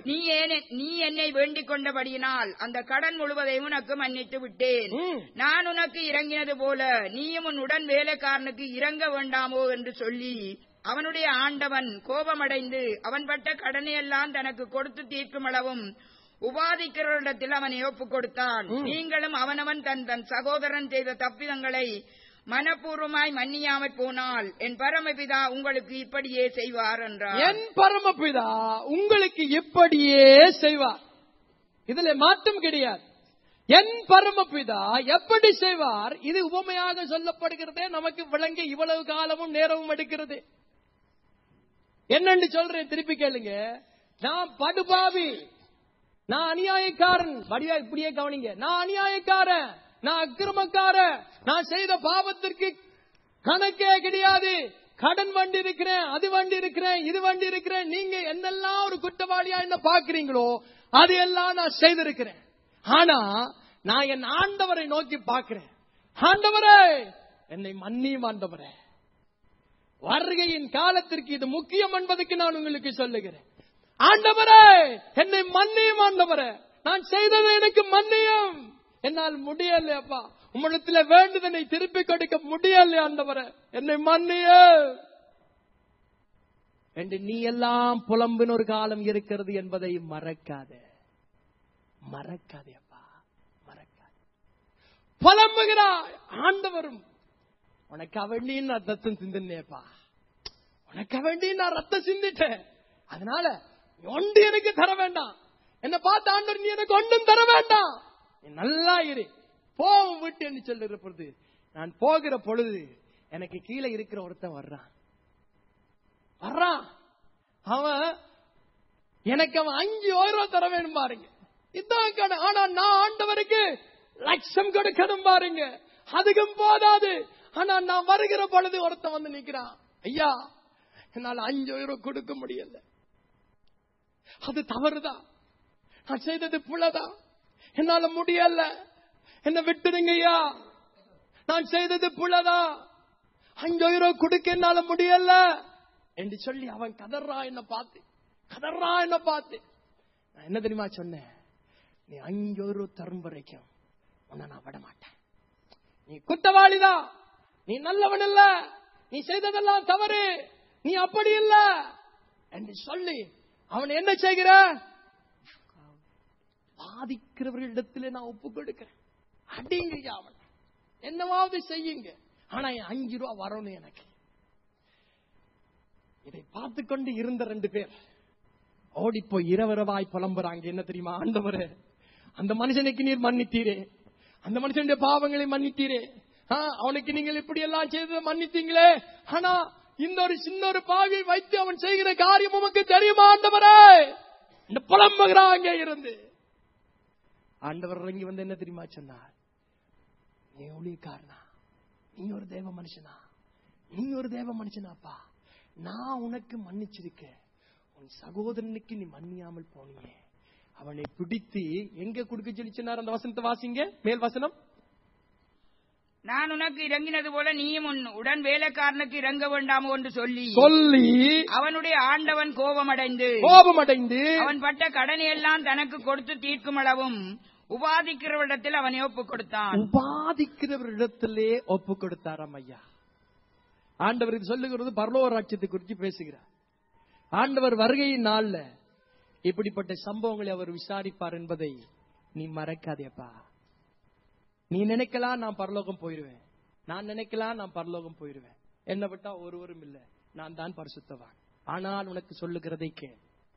நீ என்னை வேண்டிக் கொண்டபடியினால் அந்த கடன் முழுவதையும் உனக்கு மன்னித்து விட்டேன். நான் உனக்கு இறங்கினது போல நீயும் உன் உடன் வேலைக்காரனுக்கு இறங்க வேண்டாமோ என்று சொல்லி அவனுடைய ஆண்டவன் கோபமடைந்து அவன் பட்ட கடனையெல்லாம் தனக்கு கொடுத்து தீர்க்கும் அளவும் உபாதிக்கிறவரிடத்தில் அவனை ஒப்புக் கொடுத்தான். நீங்களும் அவனவன் தன் சகோதரன் செய்த தப்பிதங்களை மனப்பூர்வமாய் மன்னியாமற் போனால் என் பரமபிதா உங்களுக்கு இப்படியே செய்வார் என்றார். என் பரமபிதா உங்களுக்கு இப்படியே செய்வார், இதுல மாற்றம் கிடையாது. என் பரமபிதா எப்படி செய்வார், இது உவமையாக சொல்லப்படுகிறதே, நமக்கு விளங்க இவ்வளவு காலமும் நேரமும் எடுக்கிறது. என்னன்னு சொல்றேன், திருப்பி கேளுங்க. நான் படுபாவி, நான் அநியாயக்காரன். வடிவா இப்படியே கவனிங்க. நான் அநியாயக்காரன், நான் அக்கிரமக்காரன், நான் செய்த பாவத்திற்கு கணக்கே கிடையாது. கடன் வண்டி இருக்கிறேன், அது வண்டி இருக்கிறேன், இது வண்டி இருக்கிறேன். நீங்க என்னெல்லாம் ஒரு குற்றவாளியா என்ன பாக்குறீங்களோ அது எல்லாம் நான் செய்திருக்கிறேன். ஆனா நான் என் ஆண்டவரை நோக்கி பார்க்கிறேன். ஆண்டவரே, என்னை மன்னியும் ஆண்டவரே. வருகையின் காலத்திற்கு இது முக்கியம் என்பதற்கு நான் உங்களுக்கு சொல்லுகிறேன். ஆண்டவரே, என்னை மன்னியும் ஆண்டவரே. நான் செய்ததை எனக்கு மன்னியும். என்னால் முடியலையப்பா, உம்மிடத்துல வேண்டுதனை திருப்பி கொடுக்க முடியல ஆண்டவரே, என்னை மன்னிய என்று நீ எல்லாம் புலம்பின் ஒரு காலம் இருக்கிறது என்பதை மறக்காதே. மறக்காதே அப்பா, மறக்காதே. புலம்புகிறாய், ஆண்டவரும் உனக்கு அவளின் அர்த்தம் சிந்தனேப்பா. உனக்கு வேண்டி நான் ரத்தம் சிந்திட்டேன், அதனால ஒன்று எனக்கு தர வேண்டாம். என்ன பார்த்த ஆண்டவர் நீ எனக்கு ஒன்றும் தர வேண்டாம், நீ நல்லா இரு, போவும் விட்டு என்று சொல்லுற பொழுது நான் போகிற பொழுது எனக்கு கீழே இருக்கிற ஒருத்தன் வர்றான். அவன் எனக்கு 5,000 தர வேணும் பாருங்க. இதான் கடை. ஆனா நான் ஆண்டவருக்கு லட்சம் கொடுக்கணும் பாருங்க, அதுக்கும் போதாது. ஆனா நான் வருகிற பொழுது ஒருத்தன் வந்து நிக்கிறான், ஐயா என்னால 5,000 கொடுக்க முடியல, அது தவறுதான், நான் செய்தது புள்ளதான், என்னால முடியல, என்ன விட்டுடுங்க ஐயா, நான் செய்தது புள்ளதான், 5,000 கொடுக்க என்னால முடியல என்று சொல்லி அவன் கதறா என்ன பார்த்து. நான் என்ன தெரியுமா சொன்னேன், நீ 5,000 தரும் வரைக்கும் உன்னை நான் விட மாட்டேன். நீ குற்றவாளிதான், நீ நல்லவன் இல்ல, நீ செய்ததெல்லாம் தவறு, நீ அப்படி இல்ல என்று சொல்லி அவன் என்ன செய்கிற, பாதிக்கிறவர்களிடத்தில் நான் ஒப்பு கொடுக்கிறேன். அடிங்க அவன், என்னவாவது செய்யுங்க, ஆனா 5 ரூபா வரணும் எனக்கு. இதை பார்த்து கொண்டு இருந்த 2 பேர் ஓடி போய் இரவரவாய் புலம்புறாங்க. என்ன தெரியுமா, ஆண்டவரே அந்த மனுஷனுக்கு நீர் மன்னித்தீரே, அந்த மனுஷனுடைய பாவங்களை மன்னித்தீரே, அவனுக்கு நீங்கள் இப்படி எல்லாம் செய்ததை மன்னித்தீங்களே, ஆனா இந்த ஒரு சின்ன ஒரு பாவியை வைத்து அவன் செய்கிற காரியம் உமக்கு தெரியுமா ஆண்டவரே இந்த புலம்புகிறாங்க இருந்து. ஆண்டவர் இறங்கி வந்து என்ன தெரியுமா சொன்னார், நீ ஊழியக்காரனா, நீ ஒரு தேவ மனுஷனா, நீ ஒரு தேவ மனுஷனாப்பா, நான் உனக்கு மன்னிச்சிருக்கேன், உன் சகோதரனுக்கு நீ மன்னியாமல் போனியே, அவனை பிடித்து எங்க கொடுக்க சொல்லி சொன்னார். அந்த வசனத்தை வாசிங்க, மேல் வசனம். நான் உனக்கு இறங்கினது போல நீயும் உன் உடன் வேலைக்காரனுக்கு இறங்க வேண்டாமோ என்று சொல்லி அவனுடைய ஆண்டவன் கோபமடைந்து அவன் பட்ட கடனை எல்லாம் தனக்கு கொடுத்து தீர்க்கும் அளவும் உபாதிக்கிறவரிடத்தில் அவனை ஒப்பு கொடுத்தான். உபாதிக்கிறவரிடத்திலே ஒப்பு கொடுத்தாராம் ஐயா. ஆண்டவர் இது சொல்லுகிறது பரலோக ராஜ்யத்தை குறித்து பேசுகிறார். ஆண்டவர் வருகையின் நாள்ல இப்படிப்பட்ட சம்பவங்களை அவர் விசாரிப்பார் என்பதை நீ மறக்காதேப்பா. நீ நினைக்கலாம் நான் பரலோகம் போயிருவேன், நான் நினைக்கலாம் நான் பரலோகம் போயிருவேன், என்ன விட்டா ஒருவரும் இல்லை, நான் தான் பரிசுத்தவான். ஆனால் உனக்கு சொல்லுகிறதை கே,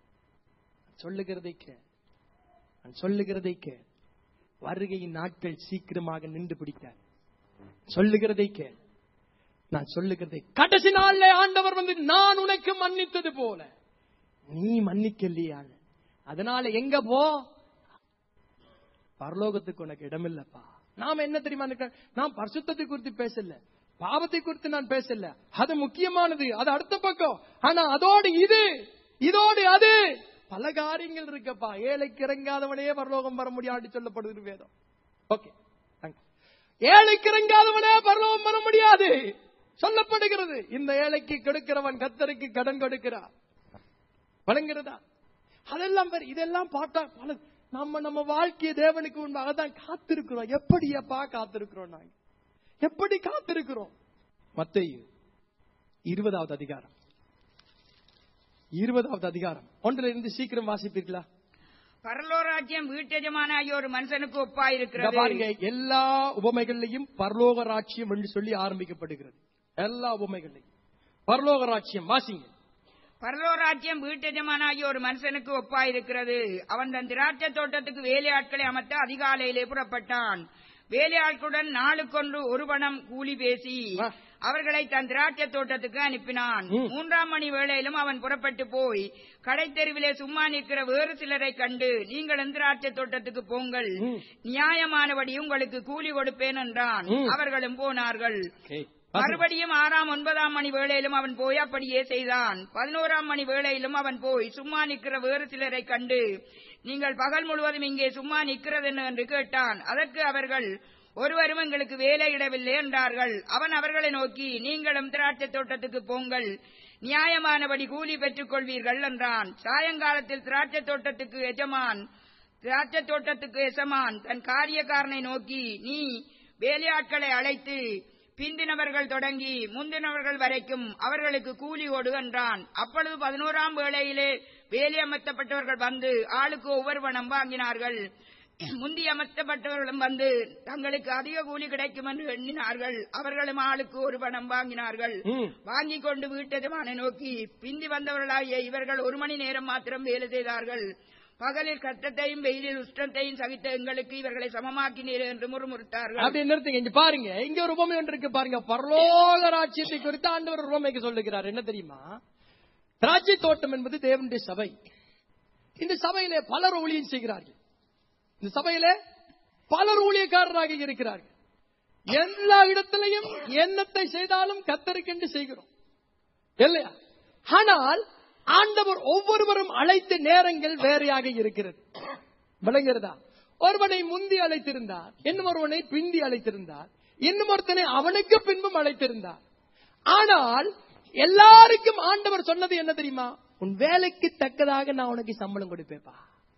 சொல்லுகிறதை கே, வருகையின் நாட்கள் சீக்கிரமாக நின்று பிடித்தார். சொல்லுகிறதை கே, நான் சொல்லுகிறதை. கடைசி நாள்ல ஆண்டவர் வந்து நான் உனக்கு மன்னித்தது போல நீ மன்னிக்கலையா, அதனால எங்க போ, பரலோகத்துக்கு உனக்கு இடமில்லப்பா. நாம என்ன தெரியுமா, நான் பரிசுத்தத்தை குறித்து பேசல, பாவத்தை குறித்து நான் பேசல, அது முக்கியமானது, அது அடுத்த பக்கம். ஆனா அதோடு இதோடு அது பல காரியங்கள் இருக்கப்பா. ஏழைக்கு இறங்காதவனே பரலோகம் வர முடியாது சொல்லப்படுது வேதம். ஓகே, ஏழைக்கு இறங்காதவனே பரலோகம் வர முடியாது சொல்லப்படுகிறது. இந்த ஏழைக்கு கொடுக்கிறவன் கர்த்தருக்கு கடன் கொடுக்கிறார், வழங்குறதா, அதெல்லாம் இதெல்லாம் பார்த்தா பல நம்ம வாழ்க்கையை தேவனுக்கு முன்பாக தான் காத்திருக்கிறோம். எப்படியப்பா காத்திருக்கிறோம், நாங்க எப்படி காத்திருக்கிறோம்? மத்தேயு 20வது அதிகாரம் 1 இருந்து சீக்கிரம் வாசிப்பீர்களா? பரலோராஜ்யம் வீட்டெஜமானாகிய ஒரு மனுஷனுக்கு ஒப்பாயிருக்கிறது. பாருங்க, எல்லா உபமைகளையும் பரலோக ராஜ்யம் என்று சொல்லி ஆரம்பிக்கப்படுகிறது. எல்லா உபமைகளையும் பரலோக ராஜ்யம் வாசிங்க. பரலோராஜ்யம் வீட்டெஜமானாகிய ஒரு மனுஷனுக்கு ஒப்பாயிருக்கிறது. அவன் தன் திராட்சை தோட்டத்துக்கு வேலையாட்களை அமர்த்த அதிகாலையிலே புறப்பட்டான். வேலையாட்களுடன் நாளுக்கொன்று ஒரு பணம் கூலி பேசி அவர்களை தன் திராட்சை தோட்டத்துக்கு அனுப்பினான். 3ஆம் மணி வேளையிலும் அவன் புறப்பட்டு போய் கடைத்தெருவிலே சும்மா நிற்கிற வேறு சிலரை கண்டு, நீங்கள் திராட்சை தோட்டத்துக்கு போங்கள், நியாயமானபடி உங்களுக்கு கூலி கொடுப்பேன் என்றான். அவர்களும் போனார்கள். மறுபடியும் 6ஆம் 9ஆம் மணி வேளையிலும் அவன் போய் அப்படியே செய்தான். 11ஆம் மணி வேளையிலும் அவன் போய் சும்மா நிற்கிற வேறு சிலரை கண்டு, நீங்கள் பகல் முழுவதும் இங்கே சும்மா நிற்கிறது என்று கேட்டான். அதற்கு அவர்கள், ஒருவரும் எங்களுக்கு வேலை இடவில்லை என்றார்கள். அவன் அவர்களை நோக்கி, நீங்களும் திராட்சை தோட்டத்துக்கு போங்கள், நியாயமானபடி கூலி பெற்றுக் கொள்வீர்கள் என்றான். சாயங்காலத்தில் திராட்சை தோட்டத்துக்கு எசமான் தன் காரியக்காரனை நோக்கி, நீ வேலையாட்களை அழைத்து பிந்தினவர்கள் தொடங்கி முந்தினவர்கள் வரைக்கும் அவர்களுக்கு கூலி ஓடு என்றான். அப்பொழுது 11ஆம் வேளையிலே வேலையமர்த்தப்பட்டவர்கள் வந்து ஆளுக்கு ஒவ்வொரு பணம் வாங்கினார்கள். முந்தி அமர்த்தப்பட்டவர்களும் வந்து தங்களுக்கு அதிக கூலி கிடைக்கும் என்று எண்ணினார்கள். அவர்களும் ஆளுக்கு ஒரு பணம் வாங்கினார்கள். வாங்கிக் கொண்டு வீட்டெஜமானை நோக்கி, பிந்தி வந்தவர்களாகிய இவர்கள் 1 மணி நேரம் மாத்திரம் வேலை செய்தார்கள். பகலில் கஷ்டத்தையும் வெயிலில் உஷ்ணத்தையும் சகித்த எங்களுக்கு இவர்களை சமமாக்கினீர் என்று முறுமுறுத்தார்கள். அப்படி நிறுத்துங்க. இங்க பாருங்க, இங்க ஒரு உபமை ஒன்று இருக்கு பாருங்க. பரலோக ராஜ்யத்தை குறித்து ஆண்டவர் ஒரு உபமைக்கு சொல்லுகிறார். என்ன தெரியுமா? திராட்சை தோட்டம் என்பது தேவனுடைய சபை. இந்த சபையிலே பலர் ஊழியம் செய்கிறார்கள். இந்த சபையிலே பலர் ஊழியக்காரராக இருக்கிறார்கள். எல்லா இடத்திலையும் என்னத்தை செய்தாலும் கர்த்தருக்கென்று செய்கிறோம் இல்லையா? ஆனால் ஆண்டவர் ஒவ்வொருவரும் அழைத்த நேரங்கள் வேறையாக இருக்கிறது. விளங்குகிறதா? ஒருவனை முந்தி அழைத்திருந்தார், இன்னும் ஒருவனை பிந்தி அழைத்திருந்தார், இன்னும் ஒருத்தனை அவனுக்கு பின்பும் அழைத்திருந்தார். ஆனால் எல்லாருக்கும் ஆண்டவர் சொன்னது என்ன தெரியுமா? உன் வேலைக்கு தக்கதாக நான் உனக்கு சம்பளம் கொடுப்பேப்பா,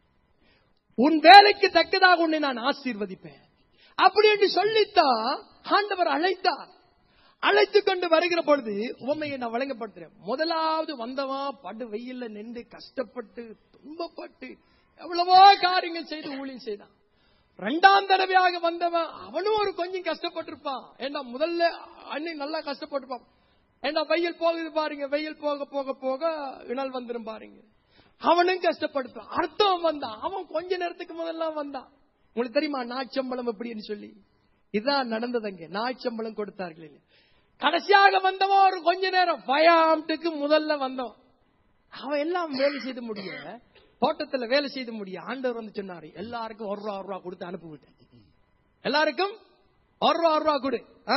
உன் வேலைக்கு தக்கதாக உன்னை நான் ஆசீர்வதிப்பேன் அப்படி என்று சொல்லித்தான் ஆண்டவர் அழைத்தார். அழைத்துக் கொண்டு வருகிற பொழுது உண்மையை நான் வழங்கப்படுத்துறேன். முதலாவது வந்தவா படு வெயில்ல நின்று கஷ்டப்பட்டு துன்பப்பட்டு எவ்வளவோ காரியங்கள் செய்து ஊழியம் செய்தான். 2ஆம் தடவையாக வந்தவன் அவனும் ஒரு கொஞ்சம் கஷ்டப்பட்டிருப்பான். ஏன்னா முதல்ல அன்னை நல்லா கஷ்டப்பட்டிருப்பான். ஏன்னா வெயில் போகுது பாருங்க, வெயில் போக போக போக இணல் வந்துடும் பாருங்க. அவனும் கஷ்டப்படுத்தான். அர்த்தம் வந்தான். அவன் கொஞ்ச நேரத்துக்கு முதல்ல வந்தான். உங்களுக்கு தெரியுமா நாய்ச்சம்பளம் எப்படின்னு சொல்லி? இதுதான் நடந்ததுங்க. நாய்ச்சம்பளம் கொடுத்தார்கள் இல்லையா? கடைசியாக வந்தவன் ஒரு கொஞ்ச நேரம் பயாம்ட்டுக்கு முதல்ல வந்தவன். அவன் எல்லாம் வேலை செய்து முடிய, தோட்டத்துல வேலை செய்து முடிய ஆண்டவர் வந்து சொன்னாரு, எல்லாருக்கும் ₹1 கொடுத்து அனுப்பிவிட்டேன். எல்லாருக்கும் ₹1 கொடு,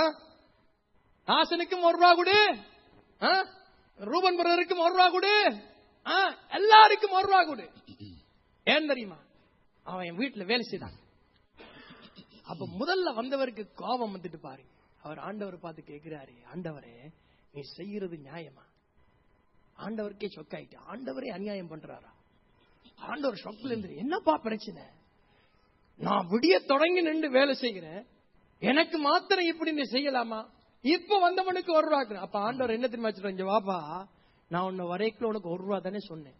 ஆசனுக்கும் ₹1 கொடு, ரூபன் பிரதருக்கும் ₹1 கொடு, எல்லாருக்கும் ₹1 கொடு. ஏன் தெரியுமா? அவன் என் வீட்டுல வேலை செய்தான். அப்ப முதல்ல வந்தவருக்கு கோபம் வந்துட்டு பாருங்க. அவர் ஆண்டவர் பார்த்து கேட்கிறாரு, ஆண்டவரே நீ செய்யறது நியாயமா? ஆண்டவருக்கே சொக்காயிட்டு, ஆண்டவரே அநியாயம் பண்றாரா? ஆண்டவர் ஷொக்ல இருந்து, என்னப்பா பிரச்சனை? நான் விடிய தொடங்கி நின்று வேலை செய்கிறேன், எனக்கு மாத்திரம் இப்படி நீ செய்யலாமா? இப்ப வந்தவனுக்கு ₹1. அப்ப ஆண்டவர் என்ன தெரியுமா சொல்றாங்க, வாப்பா நான் உன்னை வரைக்கும் உனக்கு ₹1 தானே சொன்னேன்.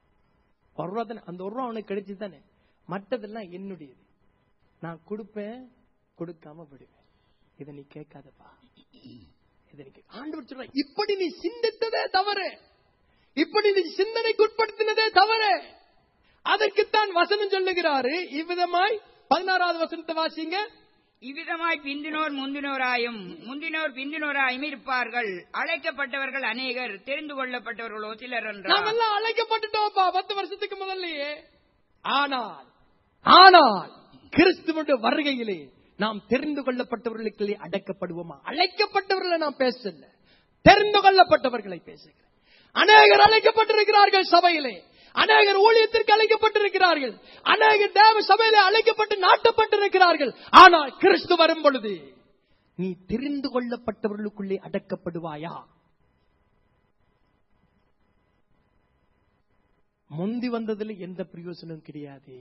₹1 தானே, அந்த ₹1 உனக்கு கிடைச்சு தானே, மற்றதெல்லாம் என்னுடையது. நான் கொடுப்பேன், கொடுக்காம விடுவேன். இதை நீ கேட்காதப்பா. ஆண்டவர் சொல்ற, இப்படி நீ சிந்தித்ததே தவறு, இப்படி நீ சிந்தனைக்கு உட்படுத்தினதே தவறு. அதற்குத்தான் வசனம் சொல்லுகிறாரு. இவ்விதமாய் 16வது வசனத்தை வாசிங்க. இவ்விதமாய் பிந்தினோர் முந்தினோராயும் முந்தினோர் பிந்தினோராயும் இருப்பார்கள். அழைக்கப்பட்டவர்கள் அநேகர், தெரிந்து கொள்ளப்பட்டவர்களோ சிலர் என்றார். நாம் எல்லாம் அழைக்கப்பட்டுட்டோம்ப்பா 10 வருஷத்துக்கு முதல்லயே. ஆனால் கிறிஸ்துவுடைய வருகையிலே நாம் தெரிந்து கொள்ளப்பட்டவர்களுக்கு அடக்கப்படுவோமா? அழைக்கப்பட்டவர்களை நாம் பேசல, தெரிந்து கொள்ளப்பட்டவர்களை பேசுகிறேன். அநேகர் அழைக்கப்பட்டிருக்கிறார்கள் சபையிலே, அநேகர் ஊழியத்திற்கு அழைக்கப்பட்டிருக்கிறார்கள், அநேகர் தேவ சபையிலே அழைக்கப்பட்டு நாட்டப்பட்டிருக்கிறார்கள். ஆனால் கிறிஸ்து வரும் பொழுது நீ தெரிந்து கொள்ளப்பட்டவர்களுக்குள்ளே அடக்கப்படுவாயா? முந்தி வந்ததுல எந்த பிரயோசனம் கிடையாது.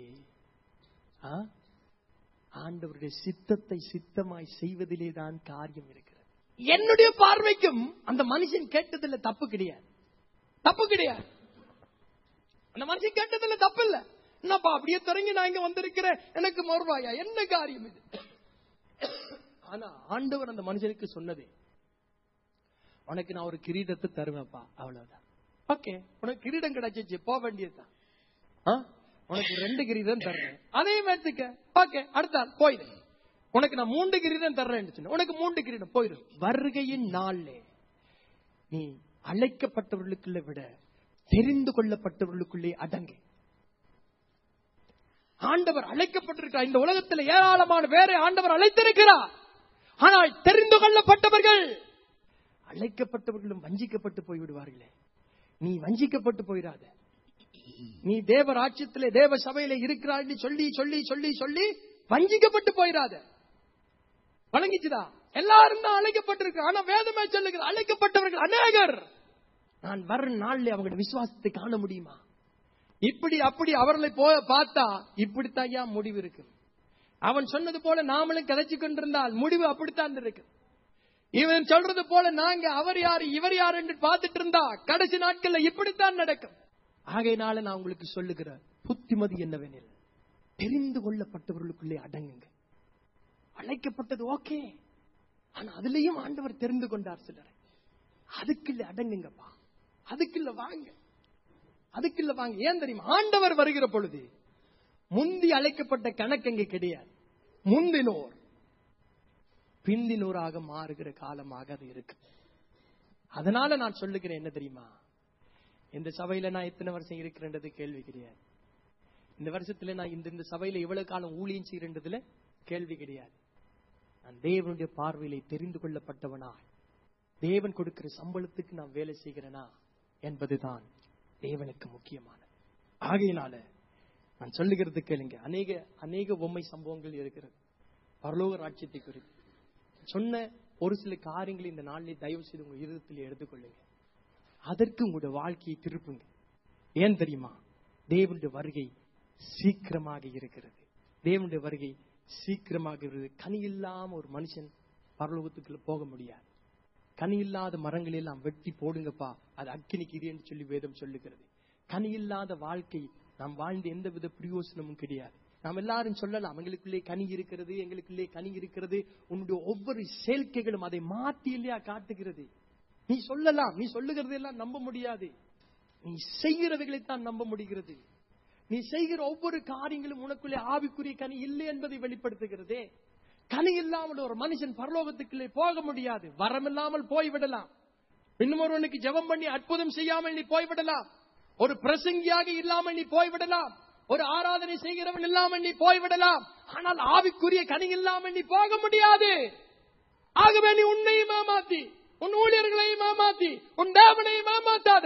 ஆண்டவருடைய சித்தத்தை சித்தமாய் செய்வதிலே தான் காரியம் இருக்கிறது. என்னுடைய பார்வைக்கும் அந்த மனுஷன் கேட்டதுல தப்பு கிடையாது, தப்பு கிடையாது. அந்த மனுஷன் கேட்டதுல தப்பு இல்ல. என்னப்பா அப்படியே தொடங்கி நான் இங்க வந்திருக்கிறேன், எனக்கு ₹1 என்ன காரியம் இது? ஆனா ஆண்டவர் அந்த மனுஷனுக்கு சொன்னது, உனக்கு நான் ஒரு கிரீடத்தை தருவேன்ப்பா, அவ்வளவுதான். ஓகே, உனக்கு கிரீடம் கிடைச்சிச்சு, போக வேண்டியதுதான். உனக்கு 2 கிரீடம் தர்றேன், அதையும் எடுத்துக்க. ஓகே, அடுத்த போயிடு. உனக்கு நான் 3 கிரீடம் தர்றேன், உனக்கு 3 கிரீடம் போயிடு. வருகையின் நாள்ல நீ அழைக்கப்பட்டவர்களுக்குள்ள விட தெரிந்து கொள்ளப்பட்டவர்களுக்குள்ளே அடங்கு. ஆண்டவர் அழைக்கப்பட்டிருக்கிறார். இந்த உலகத்தில் ஏராளமான பேரை ஆண்டவர் அழைத்திருக்கிறார். ஆனால் தெரிந்து கொள்ளப்பட்டவர்கள், அழைக்கப்பட்டவர்களும் வஞ்சிக்கப்பட்டு போய்விடுவார்களே. நீ வஞ்சிக்கப்பட்டு போயிடாத. நீ தேவ ராஜ்யத்திலே தேவ சபையிலே இருக்கிறாய் சொல்லி சொல்லி சொல்லி சொல்லி வஞ்சிக்கப்பட்டு போயிடாத. வழங்கிச்சுதா? எல்லாரும் தான் அழைக்கப்பட்டிருக்கு. ஆனா வேதமே சொல்லுகிறது, அழைக்கப்பட்டவர்கள் அநேகர். நான் வரும் நாள்ல அவங்களுடைய விசுவாசத்தை காண முடியுமா? இப்படி அப்படி அவர்களை பார்த்தா இப்படித்தான் முடிவு இருக்கு. அவன் சொன்னது போல நாமளும் கதைச்சு கொண்டிருந்தால் முடிவு அப்படித்தான் இருக்கு. இவன் சொல்றது போல நாங்க அவர் யாரு இவர் யாரு என்று பார்த்துட்டு இருந்தா கடைசி நாட்கள்ல இப்படித்தான் நடக்கும். ஆகையினால நான் உங்களுக்கு சொல்லுகிற புத்திமதி என்னவெனில், தெரிந்து கொள்ளப்பட்டவர்களுக்குள்ளே அடங்குங்க. அழைக்கப்பட்டது ஓகே, ஆனா அதுலயும் ஆண்டவர் தெரிந்து கொண்டார் சிலரை. அதுக்குள்ள அடங்குங்கப்பா, அதுக்குள்ள வாங்க, அதுக்குள்ள வாங்க. ஏன் தெரியுமா? ஆண்டவர் வருகிற பொழுது முந்தி அழைக்கப்பட்ட கணக்கு எங்க கிடையாது. முந்தினோர் பிந்தினோராக மாறுகிற காலமாக அது இருக்கு. அதனால நான் சொல்லுகிறேன் என்ன தெரியுமா, இந்த சபையில நான் எத்தனை வருஷம் இருக்கிறேன்றது கேள்வி கிடையாது. இந்த வருஷத்துல நான் இந்த சபையில எவ்வளவு காலம் ஊழியம் செய்யறதுல கேள்வி கிடையாது. நான் தேவனுடைய பார்வையிலே தெரிந்து கொள்ளப்பட்டவனா, தேவன் கொடுக்கிற சம்பளத்துக்கு நான் வேலை செய்கிறேனா என்பதுதான் தேவனுக்கு முக்கியமானது. ஆகையினால நான் சொல்லுகிறது கேளுங்க. அநேக உண்மை சம்பவங்கள் இருக்கிறது பரலோக ராஜ்யத்தை குறித்து. சொன்ன ஒரு சில காரியங்களை இந்த நாளிலே தயவு செய்து உங்க இருதயத்தில் எடுத்துக்கொள்ளுங்க. அதற்கு உங்களுடைய வாழ்க்கையை திருப்புங்க. ஏன் தெரியுமா? தேவனுடைய வருகை சீக்கிரமாக இருக்கிறது. தேவனுடைய வருகை சீக்கிரமாக இருக்கிறது. கனி இல்லாம ஒரு மனுஷன் பரலோகத்துக்குள்ள போக முடியாது. கனி இல்லாத மரங்கள் எல்லாம் வெட்டி போடுங்கப்பா, அது அக்கினிக்கு இது என்று சொல்லி வேதம் சொல்லுகிறது. கனி இல்லாத வாழ்க்கை நாம் வாழ்ந்த எந்த வித பிரயோசனமும் கிடையாது. நாம் எல்லாரும் சொல்லலாம், எங்களுக்குள்ளே கனி இருக்கிறது, எங்களுக்குள்ளே கனி இருக்கிறது. உன்னுடைய ஒவ்வொரு செயற்கைகளும் அதை மாற்றி இல்லையா காட்டுகிறது. நீ சொல்லலாம், நீ சொல்லுகிறது எல்லாம் நம்ப முடியாது. நீ செய்கிறவைகளைத்தான் நம்ப முடிகிறது. நீ செய்கிற ஒவ்வொரு காரியங்களும் உனக்குள்ளே ஆவிக்குரிய கனி இல்லை என்பதை வெளிப்படுத்துகிறதே. கனி இல்லாமல் ஒரு மனுஷன் பரலோகத்துக்குள்ளே போக முடியாது. வரம் இல்லாமல் போய்விடலாம். இன்னும் ஒருவனுக்கு ஜெபம் பண்ணி அற்புதம் செய்யாமல் நீ போய்விடலாம். ஒரு பிரசங்கியாக இல்லாமல் நீ போய்விடலாம். ஒரு ஆராதனை செய்கிறவன் இல்லாமல் நீ போய்விடலாம். ஆனால் ஆவிக்குரிய கனி இல்லாமல் நீ போக முடியாது. ஆகவே நீ உன்னையும் ஏமாத்தி, உன் ஊழியர்களையும் ஏமாத்தி, உன் தேவனையும் ஏமாத்தாத.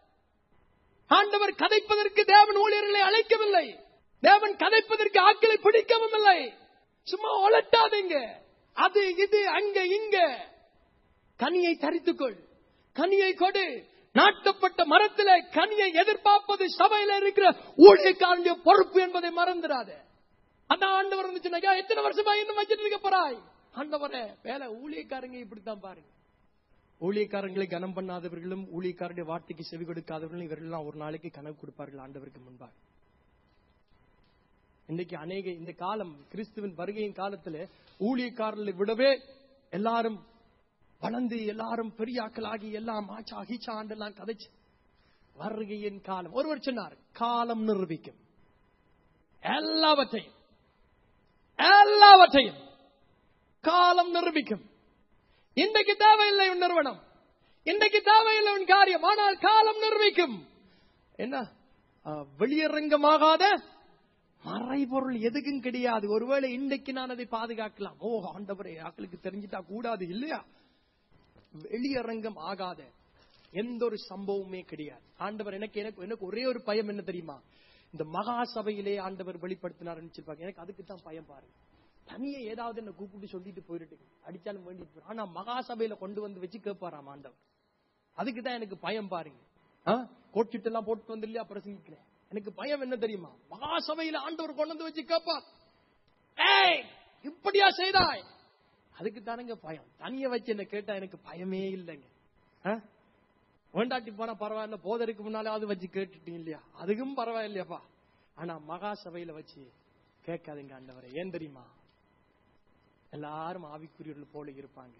ஆண்டவர் கதைப்பதற்கு தேவன் ஊழியர்களை அழைக்கவில்லை. தேவன் கதைப்பதற்கு ஆட்களை பிடிக்கவும் இல்லை. சும்மா ஒலட்டாதீங்க. அது இது அங்க இங்க. கனியை தரித்துக்கொள், கனியை கொடு. நாட்டப்பட்ட மரத்திலே கனியை எதிர்பார்ப்பது சபையில இருக்கிற ஊழியக்காரனுடைய பொறுப்பு என்பதை மறந்துடாத. அந்த ஆண்டவர் இருந்துச்சுன்னா எத்தனை வருஷமா இன்னும் வச்சிட்டு இருக்க போறாய்? ஆண்டவரே வேலை ஊழியக்காரங்க இப்படித்தான் பாருங்க. ஊழியக்காரங்களை கனம் பண்ணாதவர்களும் ஊழியக்காரனுடைய வார்த்தைக்கு செவி கொடுக்காதவர்களும் இவர்கள் ஒரு நாளைக்கு கனவு கொடுப்பார்கள் ஆண்டவருக்கு முன்பாக. இன்னைக்கு இந்த காலம் கிறிஸ்துவின் வருகையின் காலத்துல ஊழியக்காரர்களை விடவே எல்லாரும் வளர்ந்து எல்லாரும் பெரியாக்களாகி எல்லாம் ஆச்சா ஹீச்சா ஆண்டெல்லாம் கதைச்சு வருகையின் காலம். ஒருவர் சொன்னார், காலம் நிரூபிக்கும் எல்லாவற்றையும் காலம் நிரூபிக்கும். இன்றைக்கு தேவையில்லை உன் நிறுவனம், இன்றைக்கு தேவையில்லை உன் காரியம், ஆனால் காலம் நிரூபிக்கும். என்ன வெளியரங்கமாகாத மறைபொருள் எதுக்கும் கிடையாது. ஒருவேளை இன்றைக்கு நான் அதை பாதுகாக்கலாம். ஓ ஆண்டவரே, ஆக்களுக்கு தெரிஞ்சிட்டா கூடாது இல்லையா? வெளியரங்கம் ஆகாத எந்த ஒரு சம்பவமே கிடையாது. ஆண்டவர் எனக்கு ஒரே ஒரு பயம் என்ன தெரியுமா? இந்த மகா சபையிலே ஆண்டவர் வெளிப்படுத்தினார். எனக்கு அதுக்கு தான் பயம். பாருங்க, தனியே ஏதாவது என்ன கூப்பிட்டு சொல்லிட்டு போயிட்டு அடிச்சாலும் வேண்டிட்டு, ஆனா மகா சபையில கொண்டு வந்து வச்சு கேட்பாராம் ஆண்டவர். அதுக்குதான் எனக்கு பயம். பாருங்க, கோட்சிட்டு எல்லாம் போட்டு வந்து இல்லையா பிரசங்கிக்கிறேன். எனக்கு பயம் என்ன தெரியுமா? மகா சபையில ஆண்டவர் கொண்டு வந்து வச்சு கேட்பார், ஏய் இப்படியா செய்தாய்? அதுக்கு தானங்க பயம். தனிய வச்சு என்ன கேட்டா எனக்கு பயமே இல்லைங்க. வேண்டாட்டி போனா பரவாயில்ல, போதற்கு முன்னாலே வச்சு கேட்டுட்டீங்க இல்லையா, அதுக்கும் பரவாயில்லையாப்பா. ஆனா மகா சபையில வச்சு கேட்காதுங்க ஆண்டவரே. ஏன் தெரியுமா? எல்லாரும் ஆவிக்குரியவர்கள் போல இருப்பாங்க.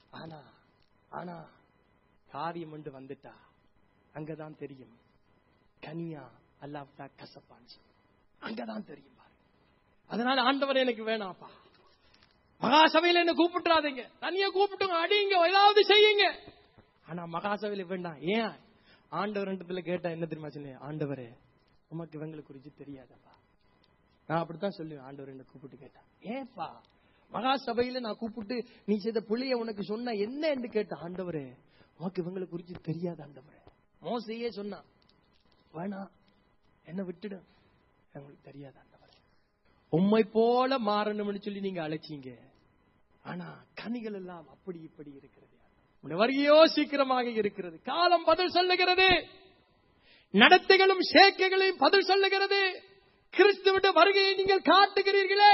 ஆனா காரியம் என்று வந்துட்டா அங்கதான் தெரியும் கனியா அல்லாவிட்டா கசப்பான்னு. அங்கதான் தெரியும். அதனால ஆண்டவரே எனக்கு வேணாப்பா, மகாசபையில என்ன கூப்பிட்டுறாதீங்க, தனியா கூப்பிட்டுங்க, அடிங்க, ஏதாவது செய்யுங்க. ஆனா மகாசபையில வேண்டாம். ஏன்? ஆண்டவர் கேட்டா என்ன தெரியுமா சொன்னேன்? ஆண்டவரே உமக்கு இவங்களை குறிச்சு தெரியாதப்பா. நான் அப்படித்தான் சொல்லுவேன். ஆண்டவர் என்ன கூப்பிட்டு கேட்டா, ஏப்பா மகாசபையில நான் கூப்பிட்டு நீ செய்த பிள்ளைய உனக்கு சொன்ன என்ன என்று கேட்ட, ஆண்டவரே உனக்கு இவங்களை குறிச்சு தெரியாது ஆண்டவரே. மோசையே சொன்னா, வேணா என்ன விட்டுடு, எங்களுக்கு தெரியாது ஆண்டவரே. உம்மை போல மாறணும்னு சொல்லி நீங்க அழைச்சீங்க. ஆனா கனிகள் எல்லாம் அப்படி இப்படி இருக்கிறது. வருகையோ சீக்கிரமாக இருக்கிறது. காலம் பதில் சொல்லுகிறது. நடத்தைகளும் சேர்க்கைகளையும் பதில் சொல்லுகிறது. கிறிஸ்துவின் வருகையை நீங்கள் காட்டுகிறீர்களே.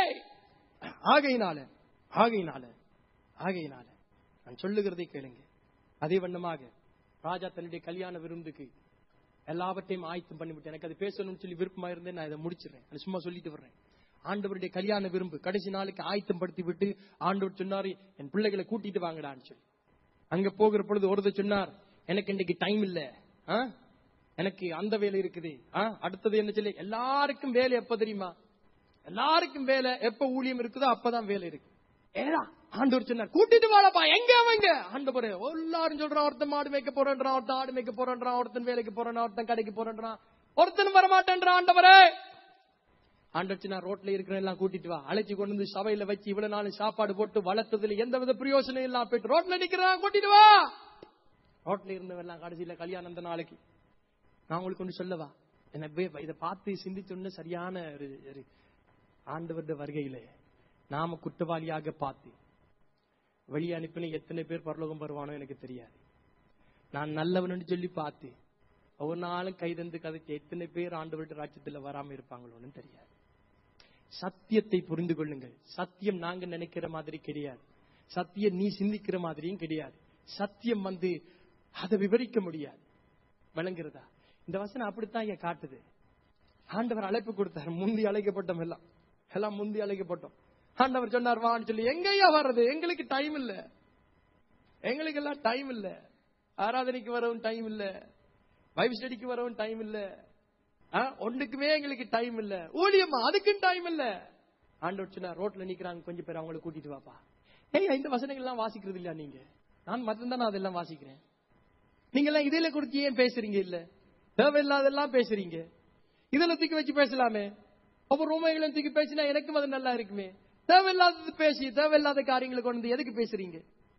ஆகையினால நான் சொல்லுகிறதை கேளுங்க. அதே வண்ணமாக ராஜா தன்னுடைய கல்யாண விருந்துக்கு எல்லாவற்றையும் ஆயத்தம் பண்ணிவிட்டு, எனக்கு அது பேசணும்னு சொல்லி விருப்பமா இருந்தேன். நான் இதை முடிச்சிடறேன், சும்மா சொல்லிட்டு வர்றேன். ஆண்டவருடைய கல்யாண விரும்பு கடைசி நாளுக்கு ஆயத்தம் படுத்தி விட்டு ஆண்டவர் சொன்னாரு, என் பிள்ளைகளை கூட்டிட்டு வாங்கடான்னு சொல்லி. அங்க போகிற பொழுது ஒருத்தர் சொன்னார், எனக்கு இன்னைக்கு டைம் இல்ல, எனக்கு அந்த வேலை இருக்குது. அடுத்தது என்ன சொல்லி, எல்லாருக்கும் வேலை எப்ப தெரியுமா? எல்லாருக்கும் வேலை எப்ப ஊழியம் இருக்குதோ அப்பதான் வேலை இருக்கு. ஏடா ஆண்டவர் சொன்னார், கூட்டிட்டு வாழப்பா. எங்க அவங்க? ஆண்டவரே எல்லாரும் சொல்றான், ஒருத்தன் மாடு மேய்க்க போறேன்றான், ஒருத்தன் ஆடு மேய்க்க போறேன்றான், ஒருத்தன் வேலைக்கு போறான், ஒருத்தன் கடைக்கு போறேன்றான், ஒருத்தன் வரமாட்டேன்றான். ஆண்டவரே ஆண்டவர் சொன்னார், ரோட்ல இருக்கிற எல்லாம் கூட்டிட்டு வா. அழைச்சி கொண்டு வந்து சபையில வச்சு இவ்வளவு நாள் சாப்பாடு போட்டு வளர்த்ததுல எந்த வித பிரயோசனம் எல்லாம் போயிட்டு ரோட்ல நிக்கிறான், கூட்டிட்டு வா. ரோட்ல இருந்தவெல்லாம் கடைசியில கல்யாணம் அந்த நாளைக்கு. நான் உங்களுக்கு ஒன்று சொல்லவா, எனக்கு இதை பார்த்து சிந்திச்சொன்னு சரியான ஒரு ஆண்டவருடைய வருகையிலே நாம குற்றவாளியாக பார்த்து வெளியே அனுப்பின எத்தனை பேர் பரலோகம் வருவானோ எனக்கு தெரியாது. நான் நல்லவன் சொல்லி பார்த்து ஒவ்வொரு நாளும் கைதந்து கதைச்சு எத்தனை பேர் ஆண்டவருடைய ராஜ்யத்துல வராம இருப்பாங்களோன்னு தெரியாது. சத்தியத்தை புரிந்து கொள்ளுங்கள். சத்தியம் நாங்க நினைக்கிற மாதிரி கிடையாது. சத்தியம் நீ சிந்திக்கிற மாதிரியும் கிடையாது. சத்தியம் அதை விவரிக்க முடியாது. விளங்குறதா? இந்த வசனம் அப்படித்தான் இங்க காட்டுது. ஆண்டவர் அழைப்பு கொடுத்தார், முந்தி அழைக்கப்பட்டோம், எல்லாம் முந்தி அழைக்கப்பட்டோம். ஆண்டவர் சொன்னார் வான்னு சொல்லி. எங்கயா வர்றது? எங்களுக்கு டைம் இல்ல, எங்களுக்கு எல்லாம் டைம் இல்ல. ஆராதனைக்கு வரவும் டைம் இல்ல, பைபிள் ஸ்டடிக்கு வரவும் டைம் இல்ல, ஒண்ணுக்குமே எங்களுக்கு டைம் இல்ல. ஊழியமா அதுக்கும் டைம் இல்ல. ஆண்டவர் சொன்னார், ரோட்ல நிக்கிறாங்க கொஞ்சம் பேர், அவங்களை கூட்டிட்டு வாப்பா. இந்த வசனங்கள் எல்லாம் வாசிக்கிறது இல்லையா நீங்க? நான் மட்டும்தான் அதெல்லாம் வாசிக்கிறேன். நீங்க எல்லாம் இதுல குறித்து ஏன் பேசுறீங்க? இல்ல தேவையில்லாதெல்லாம் பேசுறீங்க. இதுல தூக்கி வச்சு பேசலாமே. ஒவ்வொரு ரூமைகளும் தூக்கி பேசினா எனக்கும் அது நல்லா இருக்குமே. தேவையில்லாதது பேசி தேவையில்லாத காரியங்களை கொண்டு எதுக்கு பேசுறீங்க?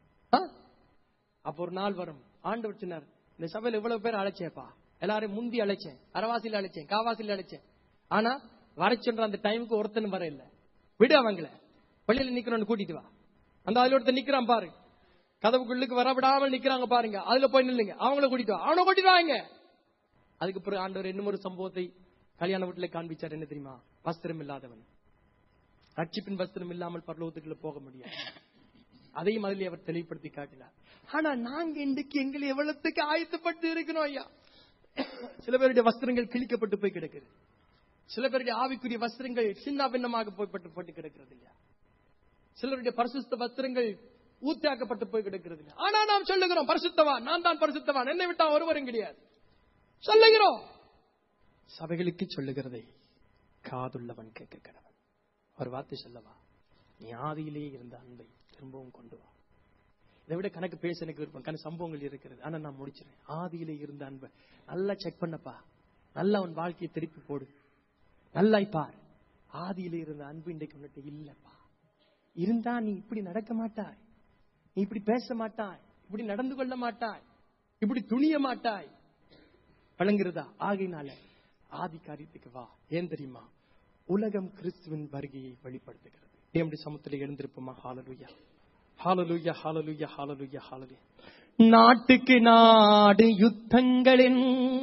அப்ப ஒரு நாள் வரும், ஆண்டவர் சொன்னார், இந்த சபையில இவ்வளவு பேர் அழைச்சேப்பா, எல்லாரும் முந்தி அழைச்சேன், அரைவாசியில அழைச்சேன், காவாசியில அழைச்சேன். ஆனா வர சொல்ற அந்த டைமுக்கு ஒருத்தனும் வர இல்ல. விடு அவங்கள, பள்ளியில நிக்கிறோன்னு கூட்டிட்டு வா. அந்த அதுல ஒருத்தர் நிக்கிறான் பாரு, கதவுக்குள்ளுக்கு வர விடாமல் நிக்கிறாங்க பாருங்க, அதுல போய் நில்லுங்க, அவங்கள கூட்டிட்டு வா, அவனை கூட்டிட்டு வாங்க. அதுக்கு பிறகு ஆண்டவர் இன்னும் ஒரு சம்பவத்தை கல்யாண வீட்டுல காண்பிச்சார். என்ன தெரியுமா? வஸ்திரம் இல்லாதவன், ரட்சிப்பின் வஸ்திரம் இல்லாமல் பரலோகத்துக்குள்ள போக முடியாது. அதையும் அதிலே அவர் தெளிவுபடுத்தி காட்டினார். ஆனா நாங்க இன்றைக்கு எங்களை எவ்வளவுக்கு ஆயத்தப்பட்டு இருக்கிறோம் ஐயா. சில பேருடைய வஸ்திரங்கள் கிழிக்கப்பட்டு போய் கிடக்குது. சில பேருடைய ஆவிக்குரிய வஸ்திரங்கள் சின்ன பின்னமாக போட்டு கிடக்கிறது இல்லையா? சிலருடைய பரிசுத்த வஸ்திரங்கள் ஊத்தாக்கப்பட்டு போய் கிடக்கிறது இல்லையா? ஆனா நாம் சொல்லுகிறோம், பரிசுத்தவான், நான் தான் பரிசுத்தவான், என்னை விட்டா ஒருவரும் கிடையாது சொல்லுகிறோம். சபைகளுக்கு சொல்லுகிறதை காதுள்ளவன் கேட்க கடவன். ஒரு வார்த்தை சொல்லவா? நீ ஆதியிலே இருந்த அன்பை திரும்பவும் கொண்டு வா. இதை விட கணக்கு பேச எனக்கு விருப்பம், சம்பவங்கள் இருக்கிறது. ஆனா நான் முடிச்சிடறேன். ஆதியிலே இருந்த அன்பை நல்லா செக் பண்ணப்பா, நல்லா உன் வாழ்க்கையை திருப்பி போடு, நல்லா பார். ஆதியிலே இருந்த அன்பு இன்றைக்கு உன்னிட்ட இல்லப்பா. இருந்தா நீ இப்படி நடக்க மாட்டாய், நீ இப்படி பேச மாட்டாய், இப்படி நடந்து கொள்ள மாட்டாய், இப்படி துணிய மாட்டாய். வழங்குறதா? ஆகையினால ஆதி காரியத்துக்கு வா. ஏன் தெரியுமா? உலகம் கிறிஸ்துவின் வருகையை வெளிப்படுத்துகிறது. தேவனுடைய சமூகத்தில் எழுந்திருப்போமா? ஹalleluya, ஹalleluya, ஹalleluya, ஹalleluya, ஹalleluya. நாட்டுக்கு நாடு யுத்தங்களின்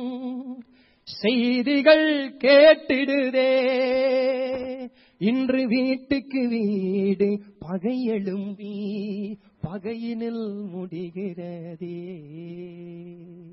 செய்திகள் கேட்டிடுதே, இன்று வீட்டுக்கு வீடு பகை எழும்பி பகையினில் முடிகிறதே.